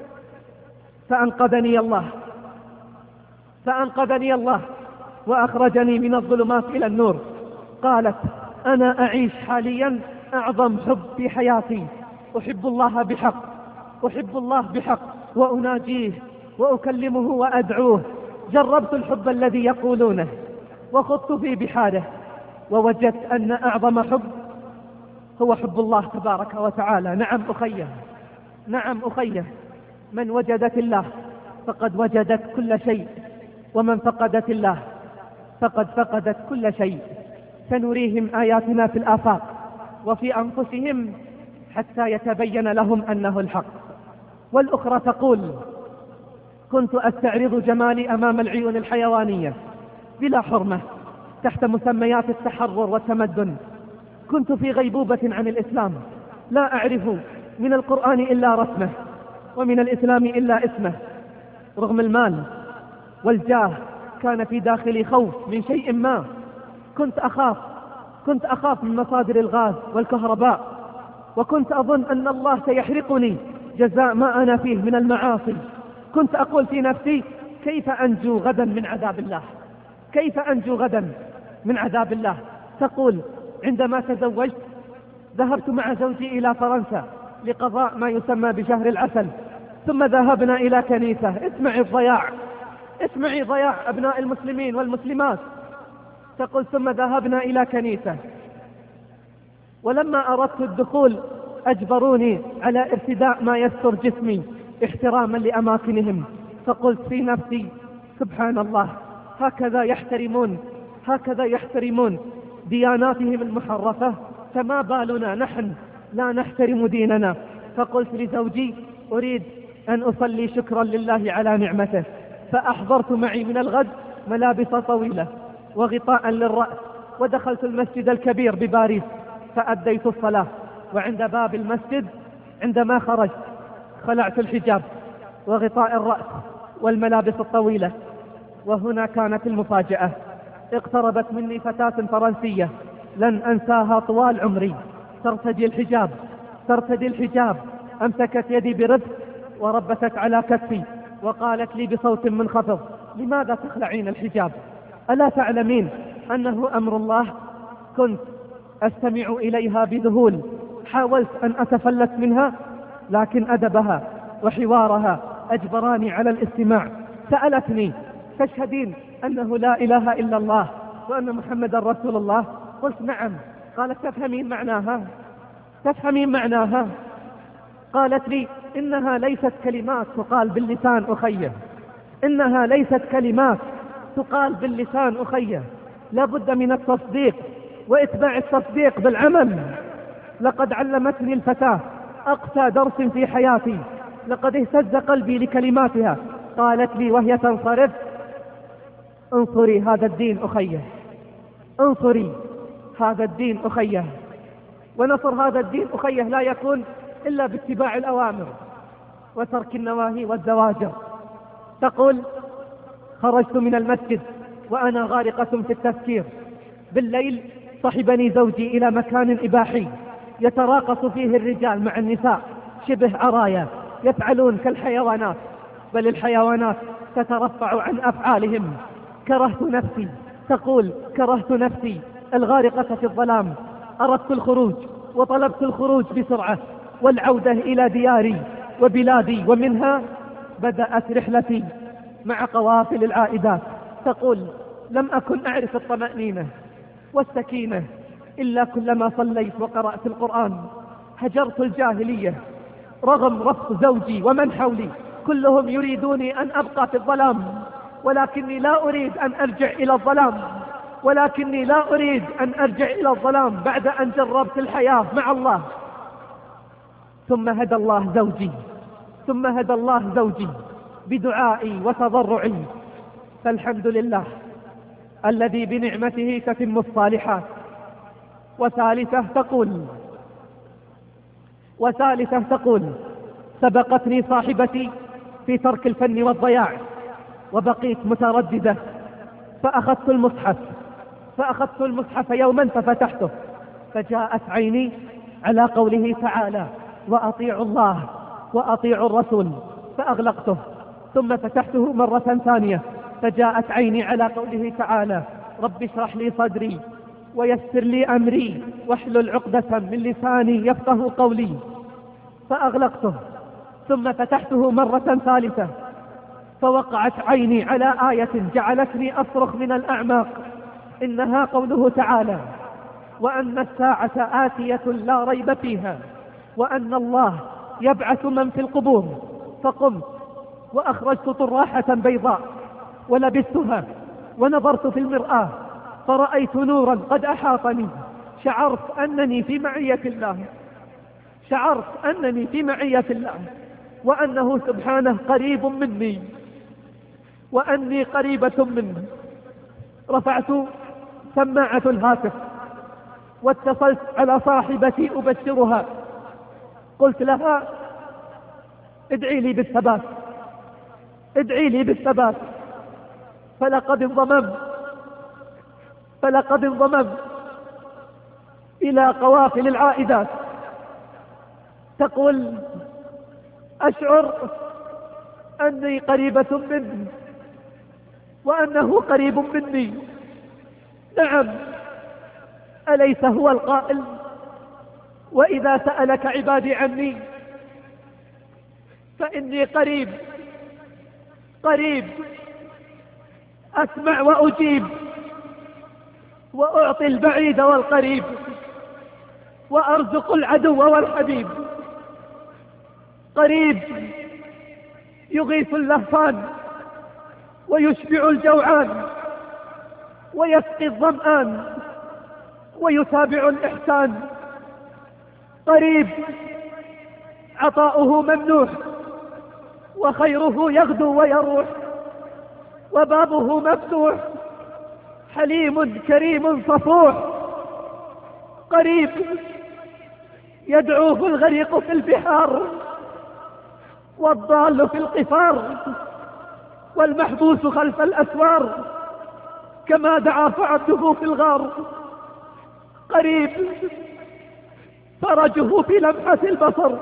فأنقذني الله وأخرجني من الظلمات إلى النور. قالت: أنا أعيش حاليا أعظم حب في حياتي، أحب الله بحق وأناجيه وأكلمه وأدعوه. جربت الحب الذي يقولونه وخضت في بحاره، ووجدت أن أعظم حب هو حب الله تبارك وتعالى. نعم أخيه، نعم أخيه، من وجدت الله فقد وجدت كل شيء، ومن فقدت الله فقد فقدت كل شيء. سنريهم آياتنا في الآفاق وفي أنفسهم حتى يتبين لهم أنه الحق. والأخرى تقول: كنت أستعرض جمالي أمام العيون الحيوانية بلا حرمة تحت مسميات التحرر والتمدن. كنت في غيبوبة عن الإسلام، لا أعرف من القرآن إلا رسمه ومن الإسلام إلا اسمه. رغم المال والجاه كان في داخلي خوف من شيء ما. كنت أخاف من مصادر الغاز والكهرباء، وكنت أظن أن الله سيحرقني جزاء ما أنا فيه من المعاصي. كنت أقول في نفسي: كيف أنجو غدا من عذاب الله؟ كيف أنجو غدا من عذاب الله؟ تقول: عندما تزوجت ذهبت مع زوجي إلى فرنسا لقضاء ما يسمى بشهر العسل، ثم ذهبنا إلى كنيسة. اسمعي ضياع أبناء المسلمين والمسلمات. تقول: ثم ذهبنا إلى كنيسة، ولما أردت الدخول أجبروني على ارتداء ما يستر جسمي احتراما لأماكنهم. فقلت في نفسي: سبحان الله، هكذا يحترمون دياناتهم المحرفة، فما بالنا نحن لا نحترم ديننا. فقلت لزوجي: أريد أن أصلي شكرا لله على نعمته. فأحضرت معي من الغد ملابس طويلة وغطاء للرأس، ودخلت المسجد الكبير بباريس فأديت الصلاة. وعند باب المسجد عندما خرجت خلعت الحجاب وغطاء الرأس والملابس الطويلة. وهنا كانت المفاجأة. اقتربت مني فتاة فرنسية لن أنساها طوال عمري، ترتدي الحجاب، أمسكت يدي برفق وربتت على كتفي وقالت لي بصوت منخفض: لماذا تخلعين الحجاب؟ ألا تعلمين أنه أمر الله؟ كنت أستمع إليها بذهول، حاولت أن أتفلت منها، لكن أدبها وحوارها أجبراني على الاستماع. سألتني: تشهدين أنه لا إله إلا الله وأن محمد رسول الله؟ قلت: نعم. قالت: تفهمين معناها؟ قالت لي: إنها ليست كلمات تقال باللسان أخيه، إنها ليست كلمات تقال باللسان أخيه، لابد من التصديق وإتباع التصديق بالعمل. لقد علمتني الفتاة أقسى درس في حياتي، لقد اهتز قلبي لكلماتها. قالت لي وهي تنصرف: انصري هذا الدين أخيه، انصري هذا الدين أخيه. ونصر هذا الدين أخيه لا يكون إلا باتباع الأوامر وترك النواهي والزواجر. تقول: خرجت من المسجد وأنا غارقة في التفكير. بالليل صحبني زوجي إلى مكان إباحي يتراقص فيه الرجال مع النساء شبه عرايا، يفعلون كالحيوانات، بل الحيوانات تترفع عن أفعالهم. كرهت نفسي، تقول: كرهت نفسي الغارقة في الظلام. أردت الخروج وطلبت الخروج بسرعة والعودة إلى دياري وبلادي، ومنها بدأت رحلتي مع قوافل العائدات. تقول: لم أكن أعرف الطمأنينة والسكينة إلا كلما صليت وقرأت القرآن. هجرت الجاهلية رغم رفض زوجي ومن حولي، كلهم يريدوني أن أبقى في الظلام، ولكني لا أريد أن أرجع إلى الظلام بعد أن جربت الحياة مع الله. ثم هدى الله زوجي بدعائي وتضرعي، فالحمد لله الذي بنعمته تتم الصالحات. وثالثة تقول: سبقتني صاحبتي في ترك الفن والضياع، وبقيت مترددة، فأخذت المصحف يوما ففتحته، فجاءت عيني على قوله تعالى: وأطيعوا الله وأطيعوا الرسول، فأغلقته. ثم فتحته مرة ثانية فجاءت عيني على قوله تعالى: رب اشرح لي صدري ويسر لي أمري واحلل عقدة من لساني يفقه قولي، فأغلقته. ثم فتحته مرة ثالثة فوقعت عيني على آية جعلتني أصرخ من الأعماق، إنها قوله تعالى: وأن الساعة آتية لا ريب فيها، وأن الله يبعث من في القبور. فقمت وأخرجت طراحة بيضاء ولبستها ونظرت في المرآة فرأيت نورا قد أحاطني. شعرت أنني في معية الله، شعرت أنني في معية الله، وأنه سبحانه قريب مني وأني قريبة منه. رفعت سماعة الهاتف واتصلت على صاحبتي أبشرها. قلت لها ادعي لي بالثبات، ادعي لي بالثبات، فلقد انضممت إلى قوافل العائدات. تقول أشعر أني قريبة منه وأنه قريب مني. نعم، أليس هو القائل وإذا سألك عبادي عني فإني قريب أسمع وأجيب وأعطي البعيد والقريب وأرزق العدو والحبيب. قريب يغيث اللهفان ويشبع الجوعان ويسقي الظمآن ويتابع الإحسان. قريب عطاؤه ممنوح وخيره يغدو ويروح وبابه مفتوح، حليم كريم صفوح. قريب يدعوه الغريق في البحار والضال في القفار والمحبوس خلف الأسوار كما دعا فعبده في الغار. قريب فرجه في لمحة البصر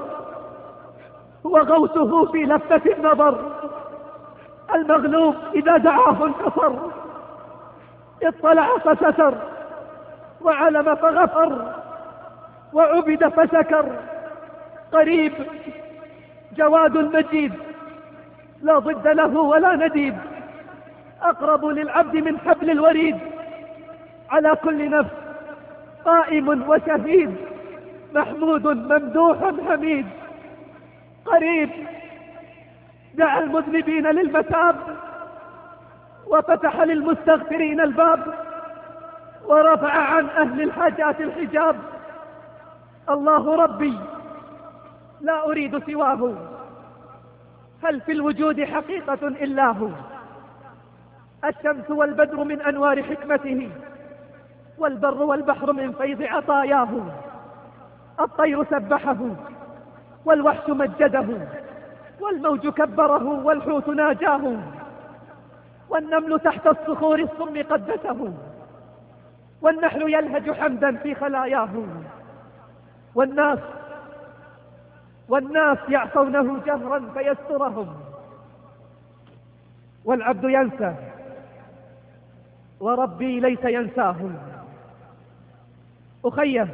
وغوثه في لفتة النظر. المغلوب إذا دعاه انتصر، اطلع فستر وعلم فغفر وعبد فشكر. قريب جواد مجيد لا ضد له ولا نديد، أقرب للعبد من حبل الوريد، على كل نفس قائم وشهيد، محمود ممدوح حميد. قريب دعا المذنبين للمتاب وفتح للمستغفرين الباب ورفع عن أهل الحاجات الحجاب. الله ربي لا أريد سواه، هل في الوجود حقيقة إلا هو؟ الشمس والبدر من أنوار حكمته، والبر والبحر من فيض عطاياه. الطير سبحه والوحش مجده، والموج كبره والحوت ناجاه، والنمل تحت الصخور الصم قدسه، والنحل يلهج حمدا في خلاياه. والناس يعصونه جهرا فيسترهم، والعبد ينسى وربي ليس ينساهم. أخيه،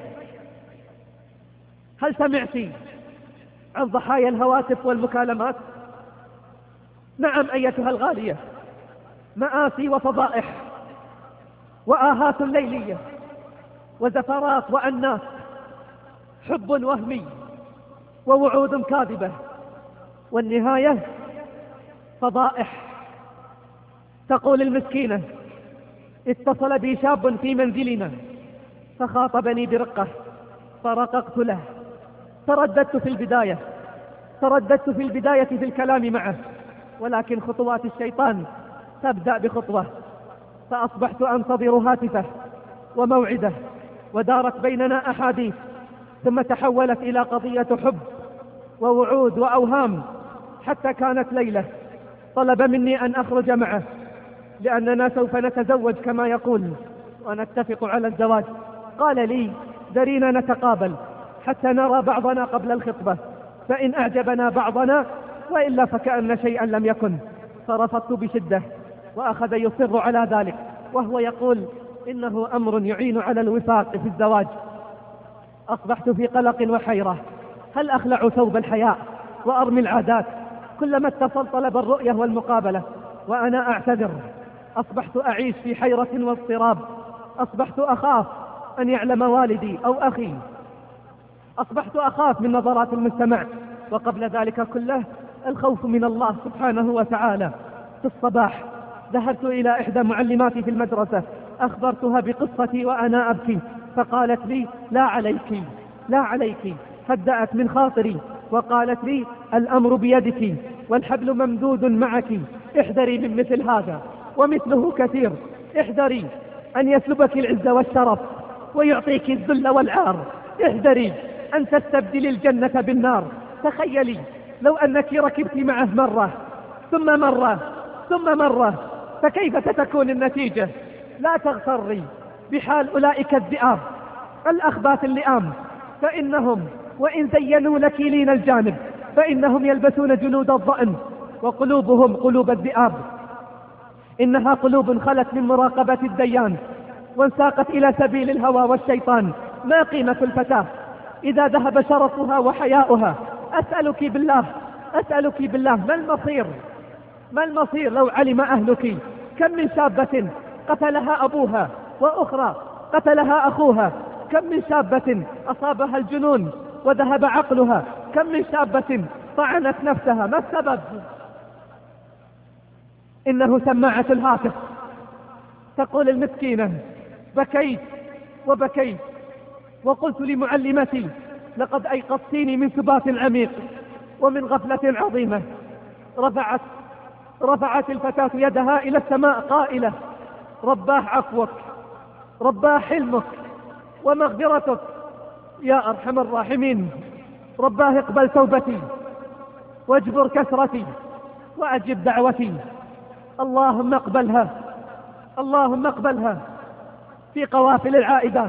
هل سمعت عن ضحايا الهواتف والمكالمات؟ نعم أيتها الغالية، مآسي وفضائح وآهات ليلية وزفرات وأناس، حب وهمي ووعود كاذبة، والنهاية فضائح. تقول المسكينة اتصل بي شاب في منزلنا فخاطبني برقة فرققت له. ترددت في البداية في الكلام معه، ولكن خطوات الشيطان تبدأ بخطوة، فأصبحت أنتظر هاتفه وموعده، ودارت بيننا أحاديث، ثم تحولت إلى قضية حب ووعود وأوهام، حتى كانت ليلة طلب مني أن أخرج معه لأننا سوف نتزوج كما يقول ونتفق على الزواج. قال لي دعينا نتقابل حتى نرى بعضنا قبل الخطبة، فإن أعجبنا بعضنا وإلا فكأن شيئا لم يكن. فرفضت بشدة وأخذ يصر على ذلك، وهو يقول إنه أمر يعين على الوفاق في الزواج. أصبحت في قلق وحيرة، هل أخلع ثوب الحياء وأرمي العادات؟ كلما اتصل طلب الرؤية والمقابلة وأنا أعتذر. أصبحت أعيش في حيرة واضطراب، أصبحت أخاف أن يعلم والدي أو أخي. أصبحت أخاف من نظرات المجتمع، وقبل ذلك كله الخوف من الله سبحانه وتعالى. في الصباح ذهبت إلى إحدى معلماتي في المدرسة، أخبرتها بقصتي وأنا أبكي، فقالت لي لا عليك لا عليك، هدأت من خاطري وقالت لي الأمر بيدك والحبل ممدود معك، احذري من مثل هذا ومثله كثير، احذري أن يسلبك العز والشرف ويعطيك الذل والعار، احذري أن تستبدلي الجنة بالنار. تخيلي لو أنك ركبت معه مرة ثم مرة ثم مرة، فكيف ستكون النتيجة؟ لا تغتري بحال أولئك الذئاب الأخباث اللئام، فإنهم وإن زينوا لك لين الجانب فإنهم يلبسون جلود الضأن وقلوبهم قلوب الذئاب. إنها قلوب خلت من مراقبة الديان وانساقت إلى سبيل الهوى والشيطان. ما قيمة الفتاة إذا ذهب شرفها وحياؤها؟ أسألك بالله ما المصير لو علم أهلك كم من شابة قتلها أبوها وأخرى قتلها أخوها؟ كم من شابة أصابها الجنون وذهب عقلها؟ كم من شابة طعنت نفسها؟ ما السبب؟ إنه سماعة الهاتف. تقول المسكينة بكيت وبكيت وقلت لمعلمتي لقد أيقظتيني من سبات عميق ومن غفلة عظيمة. رفعت الفتاة يدها إلى السماء قائلة رباه عفوك، رباه حلمك ومغفرتك يا أرحم الراحمين، رباه اقبل توبتي واجبر كسرتي وأجب دعوتي. اللهم اقبلها في قوافل العائدات.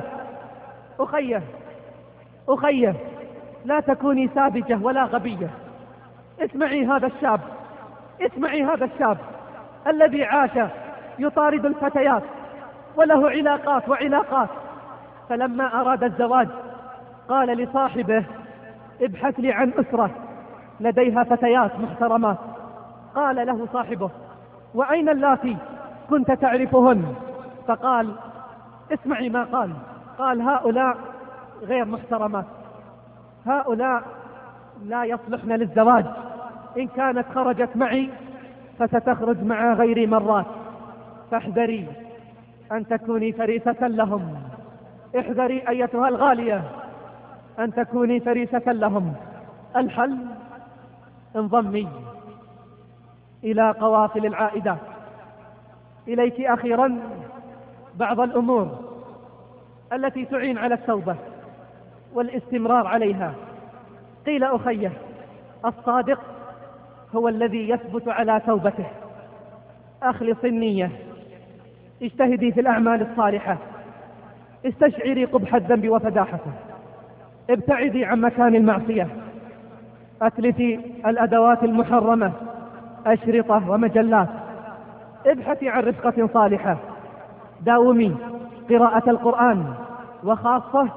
أخيه لا تكوني ساذجة ولا غبية. اسمعي هذا الشاب الذي عاش يطارد الفتيات وله علاقات، فلما أراد الزواج قال لصاحبه ابحث لي عن أسرة لديها فتيات محترمات. قال له صاحبه وأين اللاتي كنت تعرفهن؟ فقال اسمعي ما قال هؤلاء غير محترمات، هؤلاء لا يصلحن للزواج، إن كانت خرجت معي فستخرج مع غيري مرات، فاحذري أن تكوني فريسة لهم. احذري أيتها الغالية أن تكوني فريسة لهم. الحل انضمي إلى قوافل العائدات. إليك أخيرا بعض الأمور التي تعين على التوبة والاستمرار عليها. قيل أخيه الصادق هو الذي يثبت على توبته. أخلص النية، اجتهدي في الأعمال الصالحة، استشعري قبح الذنب وفداحته، ابتعدي عن مكان المعصية، أتلفي الأدوات المحرمة، أشرطة ومجلات، ابحثي عن رفقة صالحة، داومي قراءة القرآن وخاصة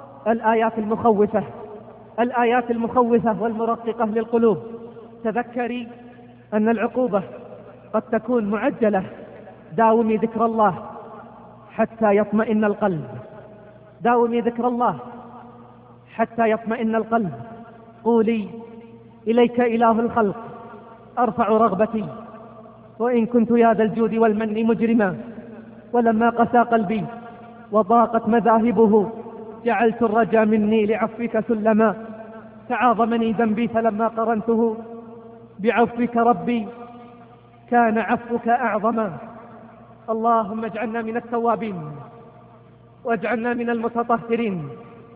الآيات المخوفة والمرققة للقلوب. تذكري أن العقوبة قد تكون معجلة. داومي ذكر الله حتى يطمئن القلب، داومي ذكر الله حتى يطمئن القلب. قولي إليك إله الخلق أرفع رغبتي، وإن كنت يا ذا الجود والمن مجرما، ولما قسى قلبي وضاقت مذاهبه جعلت الرجا مني لعفوك سلما. تعاظمني ذنبي فلما قرنته بعفوك ربي كان عفوك أعظما. اللهم اجعلنا من التوابين واجعلنا من المتطهرين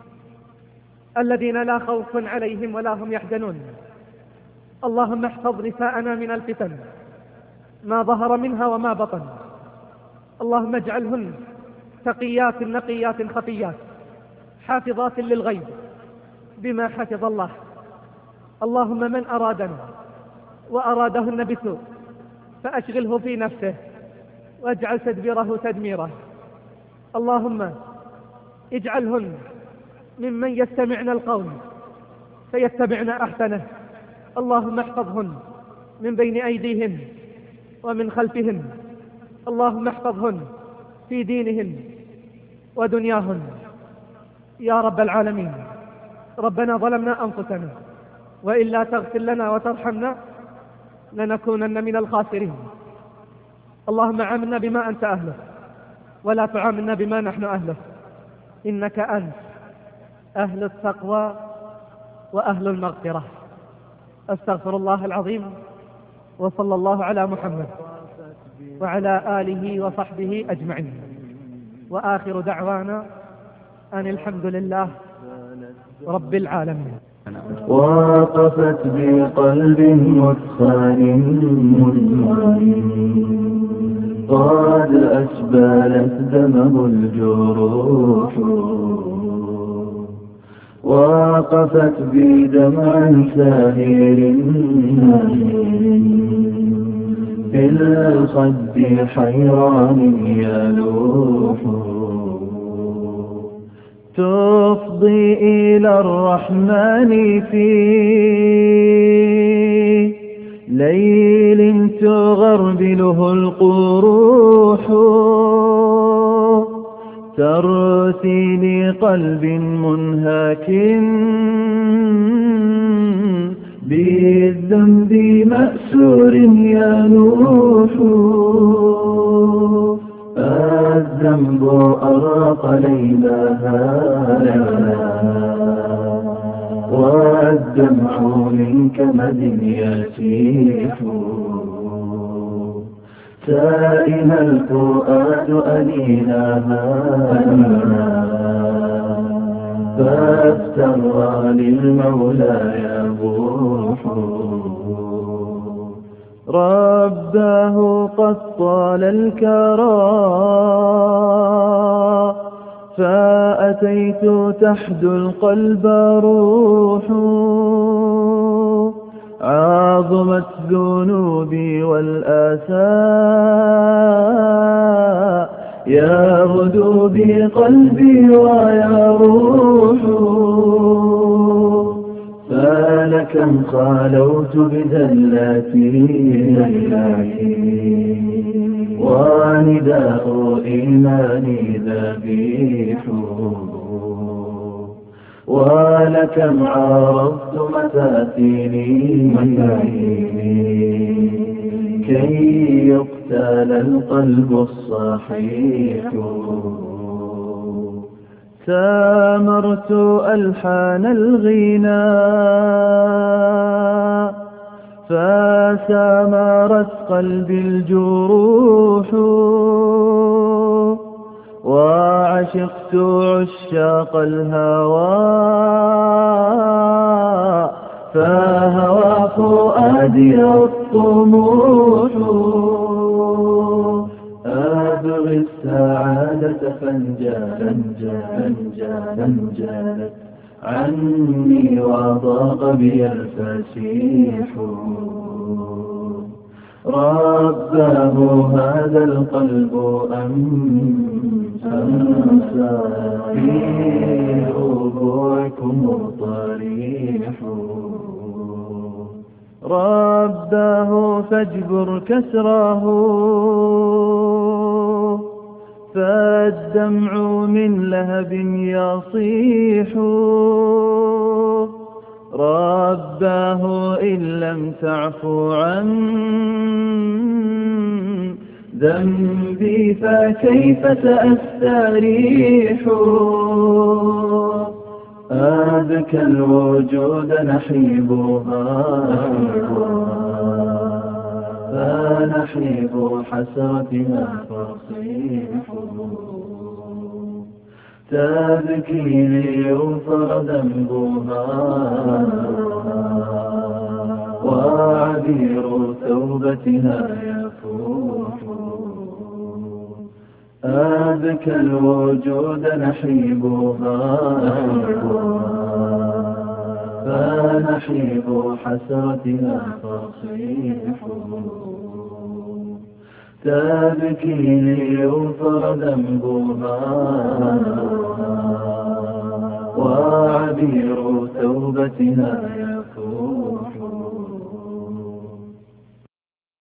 الذين لا خوف عليهم ولا هم يحزنون. اللهم احفظ نساءنا من الفتن ما ظهر منها وما بطن. اللهم اجعلهن تقيات نقيات خفيات حافظات للغيب بما حفظ الله. اللهم من أرادنا وأرادهن بسوء فأشغله في نفسه واجعل تدبيره تدميره. اللهم اجعلهن ممن يستمعن القول فيتبعن أحسنه. اللهم احفظهن من بين أيديهن ومن خلفهن. اللهم احفظهن في دينهن ودنياهن. يا رب العالمين، ربنا ظلمنا أنفسنا، وإلا تغفر لنا وترحمنا لنكونن من الخاسرين. اللهم عاملنا بما أنت أهله، ولا تعاملنا بما نحن أهله، إنك أنت أهل التقوى وأهل المغفرة. أستغفر الله العظيم، وصلى الله على محمد وعلى آله وصحبه أجمعين، وآخر دعوانا أن الحمد لله رب العالمين. وقفت بقلب مثخن قد أسبلت دمه الجروح، وقفت بدمع ساهر في الخد حيران يلوح، تفضي إلى الرحمن في ليل تغربله القروح، ترثي لقلب منهك بالذنب مأسور ينوح، الذنب أرق ليلها والدمع من كمد يسيح، سائل الفؤاد أنينها فافترى للمولى يبوح، رباه قد طال الكرى فأتيت تحدو القلب روح، عظمت ذنوبي والآسى يغدو بقلبي ويروح، فلكم خالوت بذلاتي ونداء إيماني ذبيح، ولكم عرضت مفاتيني كي يقتل القلب الصحيح، سامرت ألحان الغناء فسامرت قلبي الجروح، وعشقت عشاق الهوى فهوى فؤادي الطموح، أبغي السعادة فانجالت عني وضاق بي الفسيح، رباه هذا القلب أمسى في ربوعكم طريح، رباه فاجبر كسره فالدمع من لهب يصيح، رباه إن لم تعفو عن ذنبي فكيف سأستريح، أبكى الوجود نحيبها فنحيب حسرتها فصيح، تبكي ليغفر ذنبها وعبير توبتها يفوح، أبكى الوجود نحيبها فنحيب حسرتها فصيح، تبكي ليغفر ذنبها وعبير توبتها